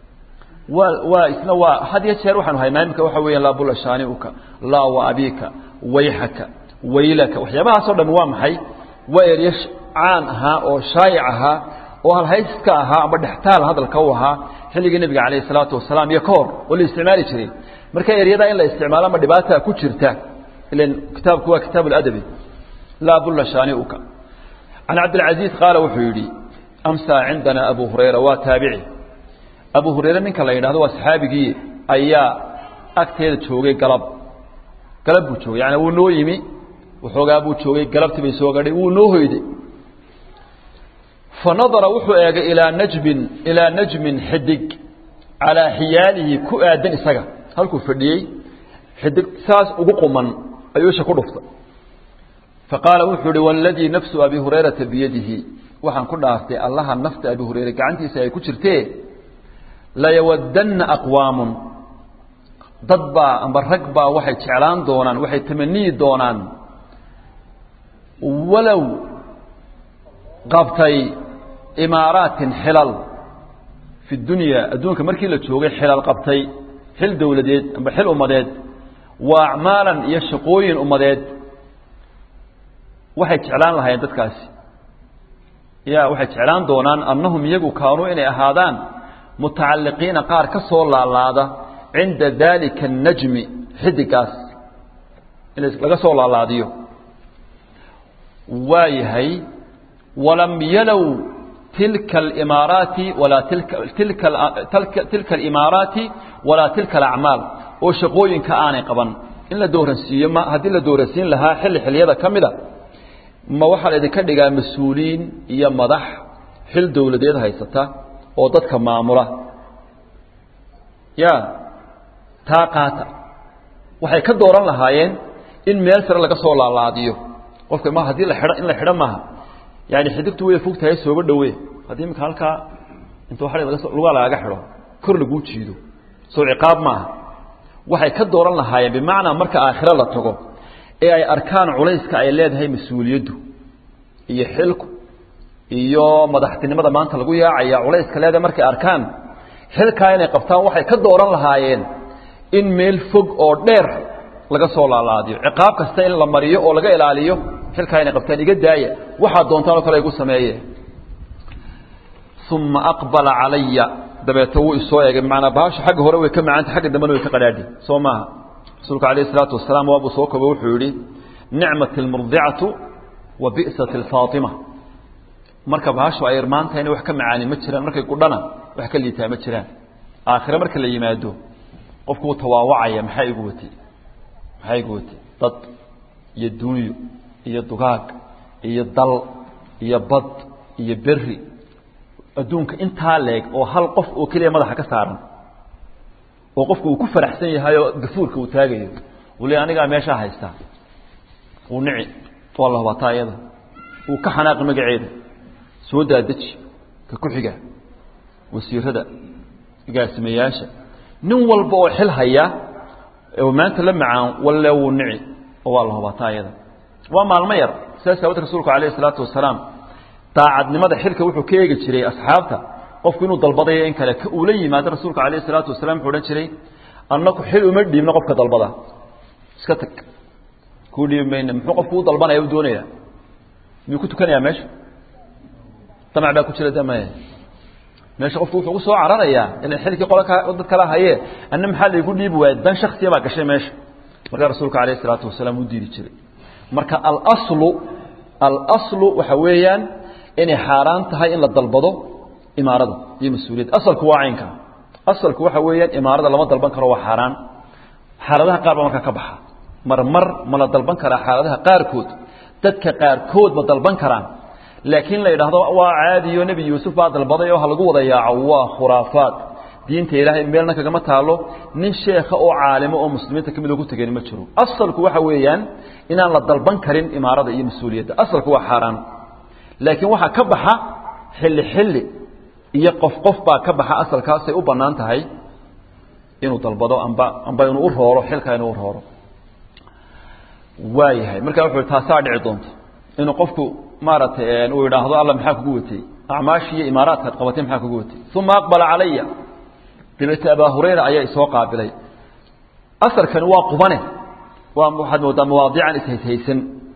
S1: waa waa isna waa hadiya jeer waxaan haynaa imka waxa weeyaan la bulla shani'uka la wa abika wayhaka waylaka waxyaabaha soo dhan waa maxay waa eriyash caan aha oo shaayic aha oo hal hayska aha aba dhaxtaal hadalka u aha xilliga nabiga kaleey salaatu wasalaam iyo koor oo la isticmaali jiray marka eriyada in la isticmaalo ma dhibaata ku jirta ileen kitaabku waa kitaab al-adabi la bulla shani'uka an abd al-aziz qala wuxuu amsa عندنا abu hurayra wa tabi'i abu hurayra ninka la yiraahdo waa saxaabigi ayaa agteeda joogay galab galab buu joogay yani uu noo yimi wuxuugaa buu joogay galabtii bay soo gadhay uu noo hoyday fanadara wuxuu eegay ilaa najbin ilaa najmin xidig ala xiyalihi ku aadan isaga halkuu fadhiyay xidig saas ugu quman ayuu isha ku dhuftay faqala wuxuu yiri walladii nafsu abi hurayra biyadihi waxaan ku dhaaftay allaha nafta abi hurayra gacantiisa ay ku jirtee la yawadanna aqwaamun dadba amba ragba waxay jeclaan doonaan waxay tamanii doonaan walaw qabtay imaaratin xilal fi dunya adduunka markii la joogay xilal qabtay xil dawladeed amba xil umadeed wa a'maalan iyo shaqooyin umadeed waxay jeclaan lahaayeen dadkaasi ya waxay jeclaan doonaan annahum yagu kaanu inay ahaadaan mutacalliqiina qaar ka soo laalaada cinda dalika an-najmi xidigaas in laga soo laalaadiyo waayahay walam yalaw tilka al-imaarati wala tilka tilka tilka al-imaarati wala tilka al-a'maal oo shaqooyinka aanay qaban in la dooransiiyo ma hadii la dooransiin lahaa xilli xiliyada kamida ma waxa la idinka dhigaa mas'uuliin iyo madax xil dawladeed haysata oo dadka maamula ya taaqata waxay ka dooran lahaayeen in meel sare laga soo laalaadiyo qofka ma hadii la xidho in la xidho maaha yaani xidibtu way fogtahay soo dhawee hadii marka halka inta waxa laga soo luga laga xidho kor lagu jiido soo ciqaab maaha waxay ka dooran lahaayeen bimaana marka aakhira la tago ee ay arkaan culayska ay leedahay mas'uuliyadu iyo xilku iyo madaxtinimada maanta lagu yaacaya culayska leedahay markay arkaan xilka inay qabtaan waxay ka dooran lahaayeen in meel fog oo dheer laga soo laalaadiyo ciqaab kasta in la mariyo oo laga ilaaliyo xilka inay qabtaan iga daaya waxa doontaan oo kale ay ku sameeyeen thumma aqbala alayya dabeeto uu isoo eegay macna baasha xagga hore way ka macaanta xagga dambana way ka qaraadhi soo maaha rasuulka alayhi salaatu wasalaam waa buu soo koobo wuxuu yiri ni'matul murdi'atu wa bi'satul faatima marka baasho ay irmaanta inay wax ka macaani ma jiraan markay ku dhana wax ka liitaa ma jiraan aakhira marka la yimaado qofku uu tawaawacaya maxay igu wati maxay igu wati dad iyo duuniyo iyo dugaag iyo dal iyo bad iyo berri adduunka inta leeg oo hal qof oo kaliya madaxa ka saaran oo qofku uu ku faraxsan yahay oo gafuurka uu taagayo wali aniga meesha haysta uu nici wallahu wataayada uu ka xanaaq magaceeda soo daadaji ka ku xiga wasiirada gaasimayaasha nin walba oo xil haya وما أنت لما عن ولا ونعي والله بطايدا وما المير ساسا رسولك عليه الصلاة والسلام طاعد لماذا حلك وحو كيجي جري أصحابته قف كانوا ضلبضي إن كلا أولي ما رسولك عليه الصلاة والسلام حولنا جري أنك حلو مدي من قفك ضلبضة سكتك كل يوم بين محقف كود ضلبنا يودونيا ميكوتو كان يا ماشي طمع بقى كل ده ما ماشي قف كود وصو عرريا إن الحلك يقولك ضد كلاه هي أن محل يقول لي بواد بن شخصية ما كشيء ماشي مركا رسولك عليه الصلاة والسلام وديري جري مركا الأصل الأصل وحويا إن حاران تهاي إن الضلبضة إمارة هي مسؤولية أصل كواعينك أصل كوا حويا إمارة لما ضلبان كروا حاران حارتها قارب مركا كبحة مر مر ما ضلبان كرا حارتها قاركود تدك قاركود ما ضلبان كران لكن لا يرهضوا وعادي ونبي يوسف بعد البضيع وهلقوا ضياع عوا خرافات دين تيله ميلنا كجمع تالو من شيخ أو عالم أو مسلمين تكملوا قلت جاني مشروع أصل كوا حويا إن الله ضلبان كرين إمارة هي مسؤولية أصل كوا حاران لكن وها كبحة حل حل يقف قف با كبحة أصل كاسي وبنان تهاي إنه طلبضوا أنبا أنبا إنه أورهورو حلك إنه أورهورو واي هاي مركب في تاسع عدونت إنه قفكو مارت إنه يراهضوا الله محاك قوتي أعماشي إمارات قوتين محاك قوتي ثم أقبل علي تبت أبا هريرة أي سوق قابلي أصل كان واقفنه وواحد مواضيعا إسهيسن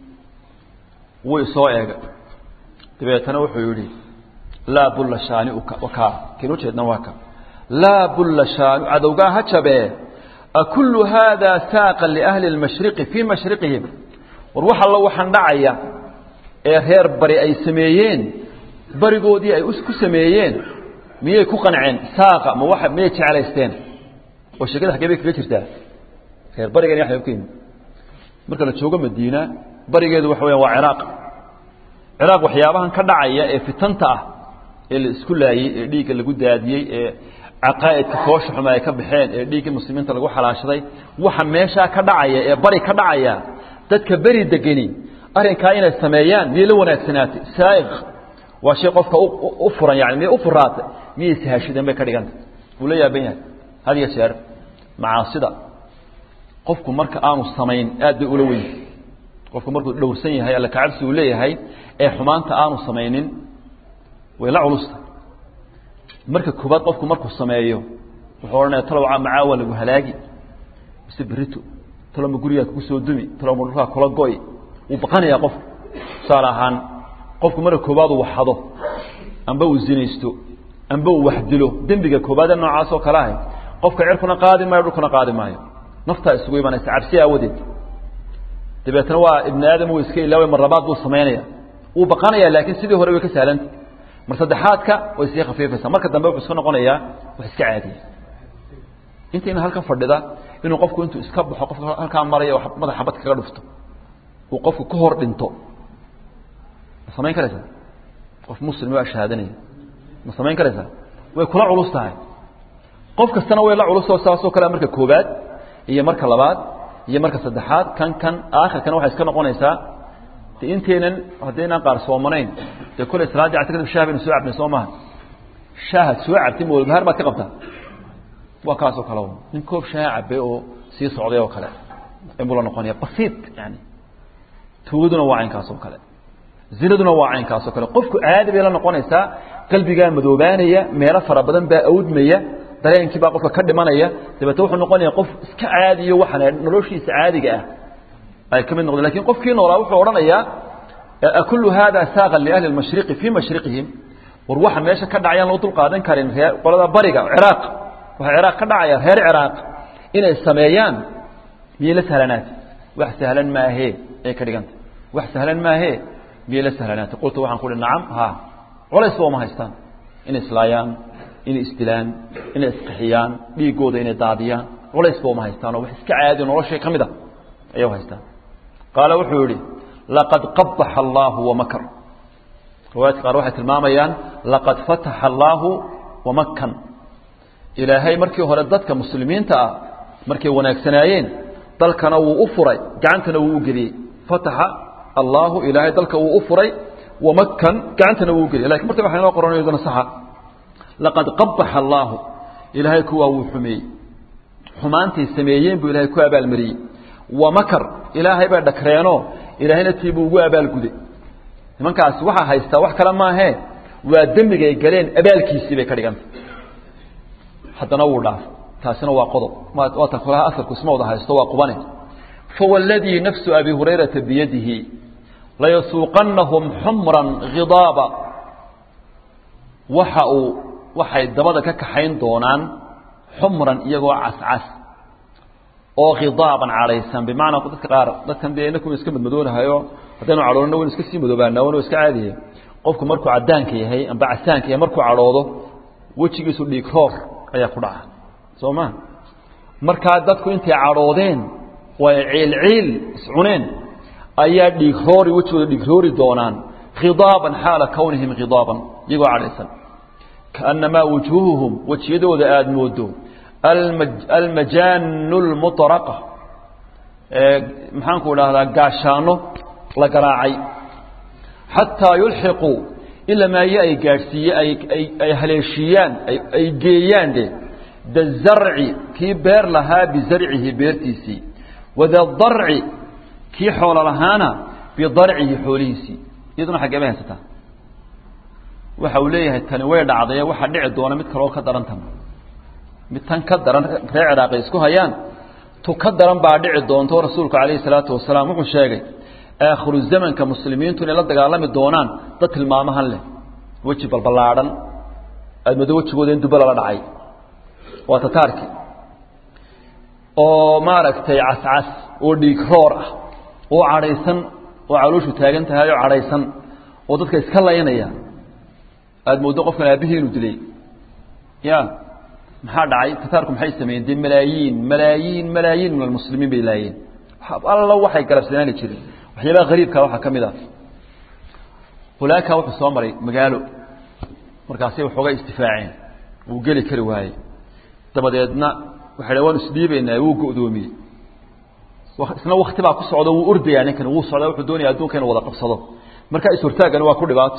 S1: ويسوع تبت أنا وحيولي لا بل شان وكا كنوش نواكا لا بل شان عدوغا هتشبه أكل هذا ساقا لأهل المشرق في مشرقهم وروح الله وحن دعيا إير بري أي سميين بري قودي أي أسكو سميين مية كو قنعين ساقا موحد مية على استين وشكل حكيبك كيشرتا خير بري قاني يحيى بكين مركا لتشوغا مدينة بري قيدو وحويا وعراق عراق وحيابها كدعيا في تنطأ الاسكولاي ديك اللي قد هاديي عقائد كفوش حما كبخين ديك المسلمين تلقوا حلاشداي waxa meesha ka dhacaya ee bari ka dhacaya dadka bari degani arinka inay sameeyaan meel wanaagsanaatay saaiq waa shay qofka u furan yaani meel u furaata meel sahashada ma ka dhiganta wala yaaban hadiya sheer macaasida qofku marka aanu sameyn aad u la weyn qofku markuu dhowrsan yahay alla ka cabsi u leeyahay ee xumaanta aanu sameynin way la culusta marka kubaad qofku markuu sameeyo wuxuu oranayaa talow macaawa lagu halaagi bisbrito talow ma guriga ku soo dumi talow marka kula gooy uu baqanayaa qof saalahan qofku marka kubaad uu waxado amba uu zinaysto amba uu waxdilo dambiga kubaad noocaas oo kala ah qofka cirkuna qaadi maayo dhulkuna qaadi maayo nafta isugu imanaysa cabsi awadeed dabeetana waa ibn aadam uu iska ilaaway marbaad buu sameeynaya uu baqanayaa laakiin sidii hore way ka sahlantay mar saddexaadka way sii khafiifaysaa marka dambe wuxuu iska noqonayaa wax iska caadi inta in halka fadhida inuu qofku intuu iska baxo qofka halka maraya wax madax xabad kaga dhufto uu qofku ka hor dhinto samayn karaysa qof muslim waa shahaadanaya ma samayn karaysa way kula culus tahay qof kastana way la culus oo saasoo kale marka koobaad iyo marka labaad iyo marka saddexaad kan kan aakhirkan waxa iska noqonaysaa inteenan hadayna qaar soomanayn ee kul islaadi aad shaah bin su'ab soomaha shaah su'ab timo bahar ma ka qabta waa kaas oo kale in koob shaah cabay oo sii socday oo kale in bula noqonaya basiit yani tuuduna waa in kaas oo kale zinaduna waa in kaas oo kale qofku aad bay la noqonaysa qalbiga madoobaanaya meelo fara badan baa awdmaya dareenkii baa qofka ka dhimanaya dabata wuxuu noqonayaa qof iska caadiyo waxana noloshiisa caadiga ah ay kamid noqdo laakiin qofkii noolaa wuxuu oranayaa akulu hada saaqa li ahli al-mashriq fi mashriqihim war waxa meesha ka dhacayaan loo dul qaadan karin qolada bariga Iraq waxa Iraq ka dhacaya reer Iraq inay sameeyaan meel sahlanaat wax sahlan ma ahe ay ka dhiganta wax sahlan ma ahe meel sahlanaat qoltu waxaan ku nacam ha wala soo ma haystaan in islaayaan in istilaan in isqixiyaan dhiigooda inay daadiyaan wala soo ma haystaan wax iska caadi noloshay kamida ayuu haystaan قال وحوري لقد قبح الله ومكر روايات قال الماميان لقد فتح الله ومكن إلهي مركي هردتك مسلمين تا مركي وناكسنايين دلكنا وأفري قعنتنا ووقري فتح الله إلهي دلك وأفري ومكن قعنتنا ووقري لكن مرتبع حين القرآن يقول صحة لقد قبح الله إلهي كوا وحمي xumaantii sameeyeen buu ilaahay ku abaalmariyay wa makar ilaahay baa dhakreeno ilaahayna tiibu ugu abaalguday nimankaas waxa haysta wax kala ma ahe waa dambiga ay galeen abaalkiisii bay ka dhigantay haddana wuu dhaaf taasina waa qodob waa ta kulaha asarku isma wada haysto waa qubane فوالذي نفس أبي هريرة بيده ليسوقنهم حمرا غضابا وحاوا وحي الدبادة ككحين دونان حمرا يقوى عسعس أو غضابا عليسان بمعنى قد تقارب لكن بينكم يسكب المدونة هايو هدانوا عرونا ونسكسي مدوبانا ونسكا عادية قفكم مركو عدانك هي أم بعسانك هي مركو عروضه وشيكي سولي كرور أيا قرعا سو ما مركا عدادكو انتي عروضين وعيل عيل سعونين أيا ديكروري وجهه ديكروري دونان غضابا حال كونهم غضابا يقول عليه السلام كأنما وجوههم وجهدوا ذا آدمودوا المج المجان المطرقة محنكو لها قاشانو لقراعي حتى يلحقوا إلا ما يأي قارسي أي, أي, أي هليشيان أي, أي جيان دي ده الزرع كي بير لها بزرعه بيرتيسي وذا الضرع كي حول لهانا بضرعه حوليسي يدنا حق أبيها ستا وحوليها التنوير دعضية وحا دعي دونا متكرو كدران تم متن كدران ريع راقي اسكو هيان تو كدران بعد دعي دون تو رسولك عليه الصلاة والسلام وحو شاقي آخر الزمن كمسلمين توني لدق عالم الدونان ضد المامها له وجه بالبلادن المدو وجه قودين دبلا لدعي وتتاركي oo maaragtay cascas oo dhiigroor ah oo cadhaysan oo calooshu taagan tahay oo cadhaysan oo dadka iska laynaya aad moodo qofkan aabihiin u dilay ya maxaa dhacay tataarku maxay sameeyeen malaayiin malaayiin malaayiin min muslimiin bilaayeen Allah waxay galabsanaan jiray waxyaaba qariibka waxa kamid ah walaaka wuxuu soo maray magaalo markaasay waxooga istifaaceen uu gali kari waayay dabadeedna waxay waan isdiibaynaa uu go'doomiyay isna waqti baa ku socdo uu ordaya ninkan uu socdo wuxuu doonayaa adduunka inuu wada qabsado marka is hortaagan waa ku dhibaato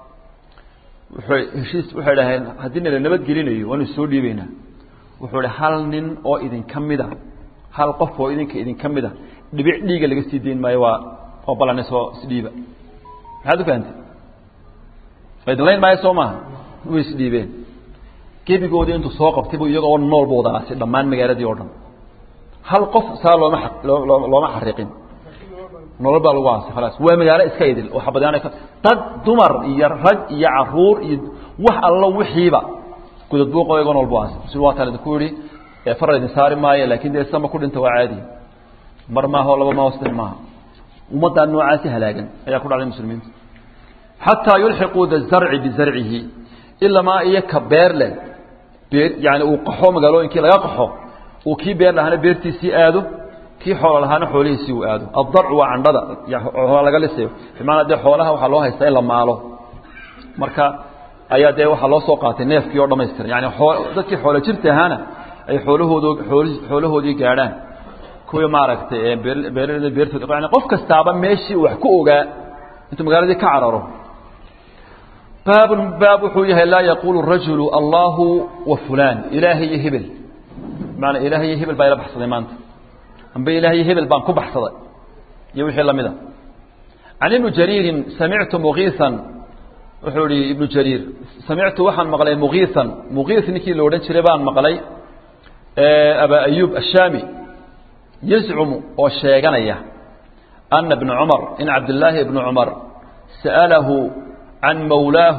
S1: wuxuu heshiis wuxuu dhahayn hadii la nabad gelinayo waan soo dhiibaynaa wuxuu dhahay hal nin oo idin kamida hal qof oo idinka idin kamida dhibic dhiiga laga sii deyn maayo waa oo balanay soo isdhiiba maxaad u fahamtay faydaleen maayo soo maaha way isdhiibeen gebigoodi intuu soo qabtay buu iyagoo nool buu wadaasay dhammaan magaaladii oo dhan hal qof saa looma looma xariiqin nolol baa lagu aasay khalaas waa magaalo iska idil oo xabadaan ka dad dumar iyo rag iyo caruur iyo wax alla wixiiba gudad buu qoygo nool buu aasay si waa talad ku yiri ee faradin saari maayo laakiin de sama ku dhinta waa caadi mar ma hoo laba ma wastan ma umada noocaasi halaagan ayaa ku dhacay muslimiinta hatta yulhiqu dha-zar'i bi-zar'ihi illa ma iyaka beerle beer yaani uu qaxo magaalooyinkii laga qaxo uu kii beer lahana beertiisii aado kii xoolo lahana xoolihiisii uu aado ad-dar'u wa andada xoolo laga lisayo fimaana de xoolaha waxa loo haystaa in la maalo marka ayaa de waxa loo soo qaatay neefkii oo dhamaystiran yaani dadkii xoolo jirtaahana ay xoolahoodu xoolahoodii gaadhaan kuwa maaragtay ee beerada beertooda qaana qof kastaaba meeshii wax ku ogaa inta magaaladii ka cararo باب باب حويه لا يقول الرجل الله وفلان إلهي يهبل معنى إلهي يهبل بايلا بحصد مانت أم بإلهي يهبل بان كبحصد يوحي الله مذا عن ابن جرير سمعت مغيثا وحولي ابن جرير سمعت وحن مقلي مغيثا مغيث نكي لورين شريبان مقلي أبا أيوب الشامي يزعم والشيغانية أن ابن عمر إن عبد الله ابن عمر سأله عن مولاه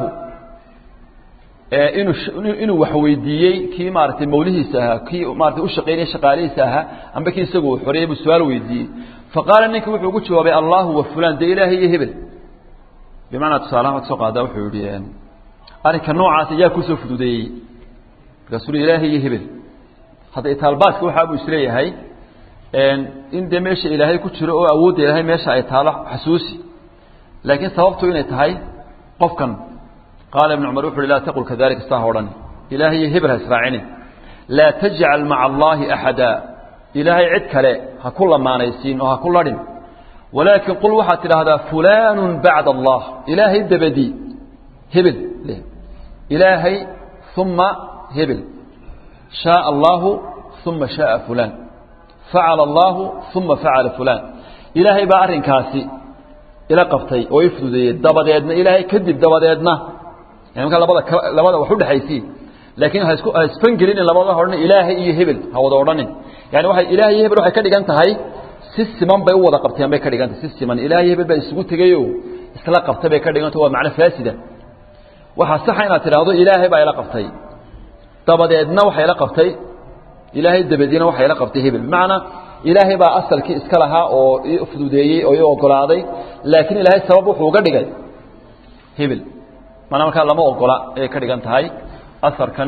S1: إنه إنه وحويديي كي مارتي موليه سها كي مارتي وشقيني شقالي سها أم بكي سجوا حريب السؤال ويدي فقال إنك وحوجت شو الله وفلان ده إلهي يهبل بمعنى تصالح تسوق هذا وحوريان أنا كنوع عسيا كسف دودي رسول إلهي يهبل هذا إطالبات كل حاب يسريه هاي إن إن ده ماشي إلهي كتير أو أود إلهي ماشي إطالع حسوسي لكن ثوابته إن تهاي قفكا قال ابن عمر وحر لا تقل كذلك استهورني إلهي يهبها إسراعيني لا تجعل مع الله أحدا إلهي عدك لا هكل ما نيسين وهكل رن ولكن قل وحت هذا فلان بعد الله إلهي الدبدي هبل له إلهي ثم هبل شاء الله ثم شاء فلان فعل الله ثم فعل فلان إلهي بأرن كاسي إلى قبطي ويفدي دبديدنا إلهي كذب دبديدنا يعني كان لبدا لبدا وحد حيسي لكن هسفنجلين لبدا هرن إلهي يهبل هو دورني يعني واحد إلهي يهبل واحد كذي كانت هاي سيستمان بيوضع قبطيان بيكذي كانت سيستمان إلهي يهبل بيسقط تجيو إسلا قبطي بيكذي كانت هو معنى فاسدة وحصحنا تراضو إلهي بقى إلى قبطي دبديدنا واحد إلى قبطي إلهي دبدينا واحد إلى قبطي هبل معنى إلهي بقى أصل كي إسكالها أو يفدودي أو يوقلاضي لكن إلهي سببه حوجة دقي هبل معنى ما كان لما أقولا إيه كده كانت هاي أثر كان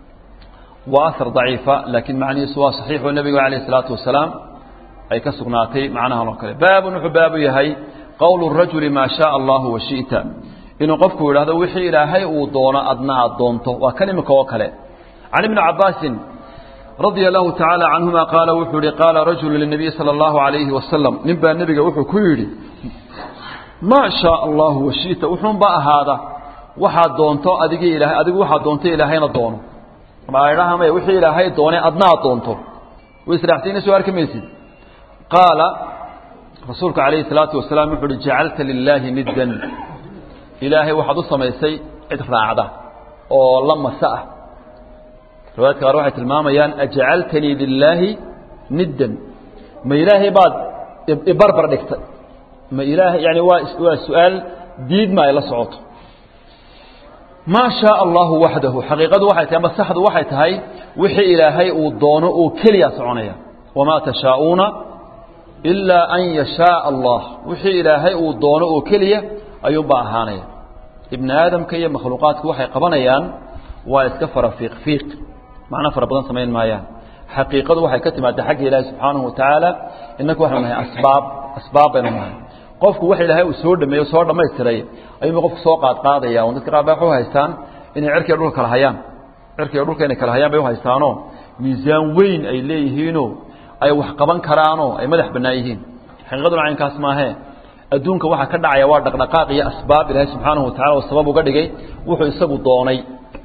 S1: وأثر ضعيفة لكن معني سوا صحيح والنبي عليه الصلاة والسلام أي كسرناتي معناها الله كله باب باب يهي قول الرجل ما شاء الله وشئت إنه قفكوا هذا وحي إلهي ودون أدنى الدونته وكلمة وكله عن ابن عباس رضي الله تعالى عنهما قال وحوري قال رجل للنبي صلى الله عليه وسلم نبى النبي وحو كيري ما شاء الله وشئت وحن بقى هذا waxaad doonto adiga ilaahay adigu waxaad doonto ilaahayna doono ma ayraha ma wixii ilaahay doonay adnaa doonto way israaxtiin soo arkamaysid qaala rasuulka kaleey salaatu wasalaam wuxuu jacalta lillahi niddan ilaahay waxaad u samaysay cid raacada oo lama saa riwaayad qaar waxay tilmaamayaan aj'altani lillahi niddan ma ilaahay baad ibarbar dhigtay ma ilaahay yani waa su'aal diid ma ila socoto ما شاء الله وحده حقيقة وحيتها أما السحد وحيتها وحي إلهي ودونه وكليا سعونيا وما تشاءون إلا أن يشاء الله وحي إلهي ودونه وكليا أيوبا هانيا ابن آدم كي مخلوقات وحي قبنيان ويسكفر فيق فيق معنى فربضان سمين مايان حقيقة وحي كتما حق إلهي سبحانه وتعالى إنك وحي منها أسباب أسباب بينهم qofku wax ilaahay uu soo dhameeyo soo dhameystiray ayuu qofku soo qaad qaadaya oo dadka raabaxo haystaan in cirkiga dhulka kala hayaan cirkiga dhulka inay kala hayaan bay haystaano miisaan weyn ay leeyihiino ay wax qaban karaano ay madax banaayihiin xaqiiqadu caynkaas ma aha adduunka waxa ka dhacaya waa dhaqdhaqaaq iyo asbaab ilaahay subhanahu wa ta'ala oo sabab uga dhigay wuxuu isagu doonay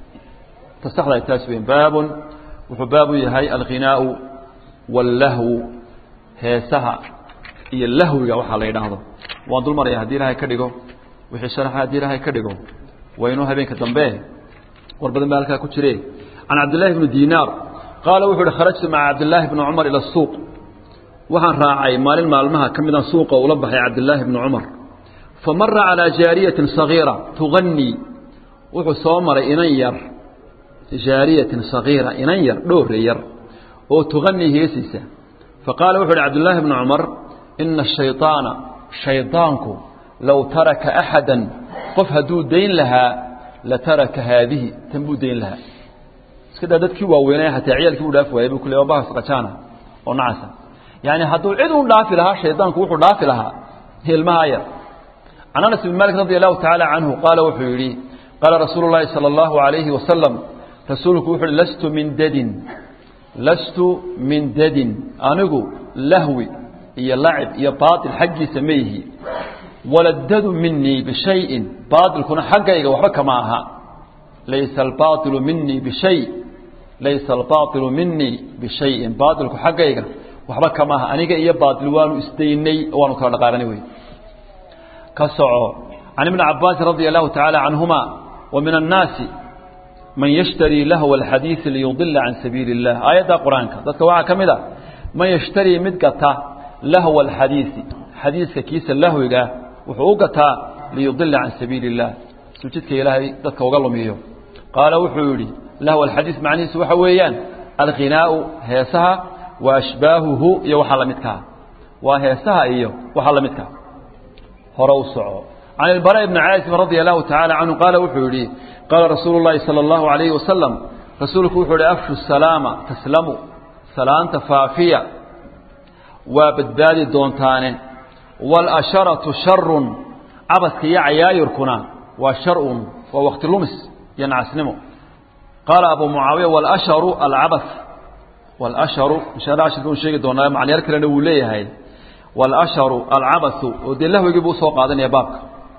S1: tasaxda taasweyn baabun wuxuu baabu yahay al-ghinaa wal lahu heesaha iyo lahwiga waxa la yiraahdo waan dul maray hadii ilaahay ka dhigo wixii sharaxa hadii ilaahay ka dhigo waynu habeenka dambe war badan baalka ku jiree an abdullah ibn dinar qala wuxuu kharajtu ma abdullah ibn umar ila suuq waxaan raacay maalin maalmaha kamida suuqa ula baxay abdullah ibn umar famarra ala jariyatin saghira tughni wuxuu soo maray inan yar jariyatin saghira inan yar dhoor yar oo tughni heesisa faqala wuxuu abdullah ibn umar إن الشيطان شيطانك لو ترك أحدا قف هدو دين لها لترك هذه تنبو دين لها كده دتك واوينها حتى عيالك وداف ويبي كل يوم باس قتانا ونعسا يعني هدو عدو دافي لها شيطانك وحو دافي لها هي الماير عن أنس بن مالك رضي الله تعالى عنه قال وحيري قال رسول الله صلى الله عليه وسلم رسولك وحيري لست من دد لست من دد أنقو لهوي هي لعب هي باطل حقي سميه ولدد مني بشيء باطل كنا حقي وحبك معها ليس الباطل مني بشيء ليس الباطل مني بشيء باطل حقي وحبك معها أنا جاي باطل وانو استيني وانو كان قارني وي كسعو عن ابن عباس رضي الله تعالى عنهما ومن الناس من يشتري لهو الحديث ليضل عن سبيل الله آية القرآن ذاتك واحد كمذا من يشتري مدقته لهو الحديث حديث كيس اللهو إله وحوقتها ليضل عن سبيل الله سوجدك إلهي ذاتك وقالوا ميهو قال وحوري لهو الحديث معني سوحويان الغناء هيسها وأشباهه يوحل متكا وهيسها إيو وحل متكا هروسعو عن البراء بن عازب رضي الله تعالى عنه قال وحوري قال رسول الله صلى الله عليه وسلم رسولك وحوري أفشوا السلامة تسلموا سلام تفافية وبدبالي دونتان والأشرة شر عبث يا عيايركنا وشر ووقت لمس ينعسنمو قال أبو معاوية والأشر العبث والأشر مش هذا عشان يكون شيء دونا معني يركل الأولية هاي والأشر العبث ودي الله يجيبوا سوق هذا يا باب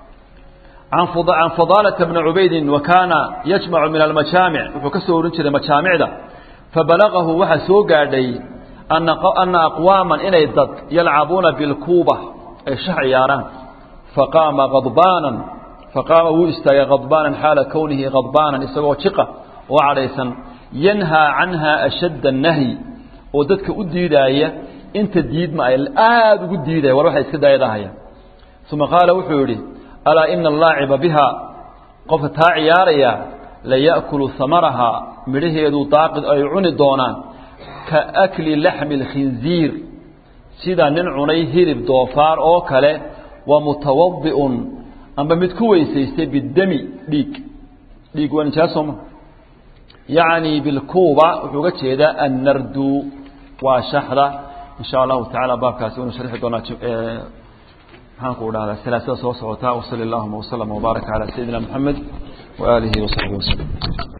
S1: عن عن فضالة بن عبيد وكان يجمع من المجامع وكسر رنش المجامع ده فبلغه وحسو قادي أن أن أقواما إن الضد يلعبون بالكوبة أي شعياران فقام غضبانا فقام ويستوى غضبانا حال كونه غضبانا استوى شقة وعريسا ينهى عنها أشد النهي ودتك أديداية انت تديد ما الآد أديداية وروح يسكداية ثم قال وحوري ألا إن اللاعب بها قفتها عياريا لا يأكل ثمرها مره يدو طاقد أي عن دونان كأكل لحم الخنزير سيدا ننعني هرب دوفار أو كله ومتوضئ أما متكوي سيستي بالدم ديك ديك وانشاسهم يعني بالكوبة وحوقت هذا النرد وشحرة إن شاء الله تعالى بابكاس ونشرح دونا هنقول هذا ثلاثة صوص وصلى الله وسلم وبارك على سيدنا محمد وآله وصحبه وسلم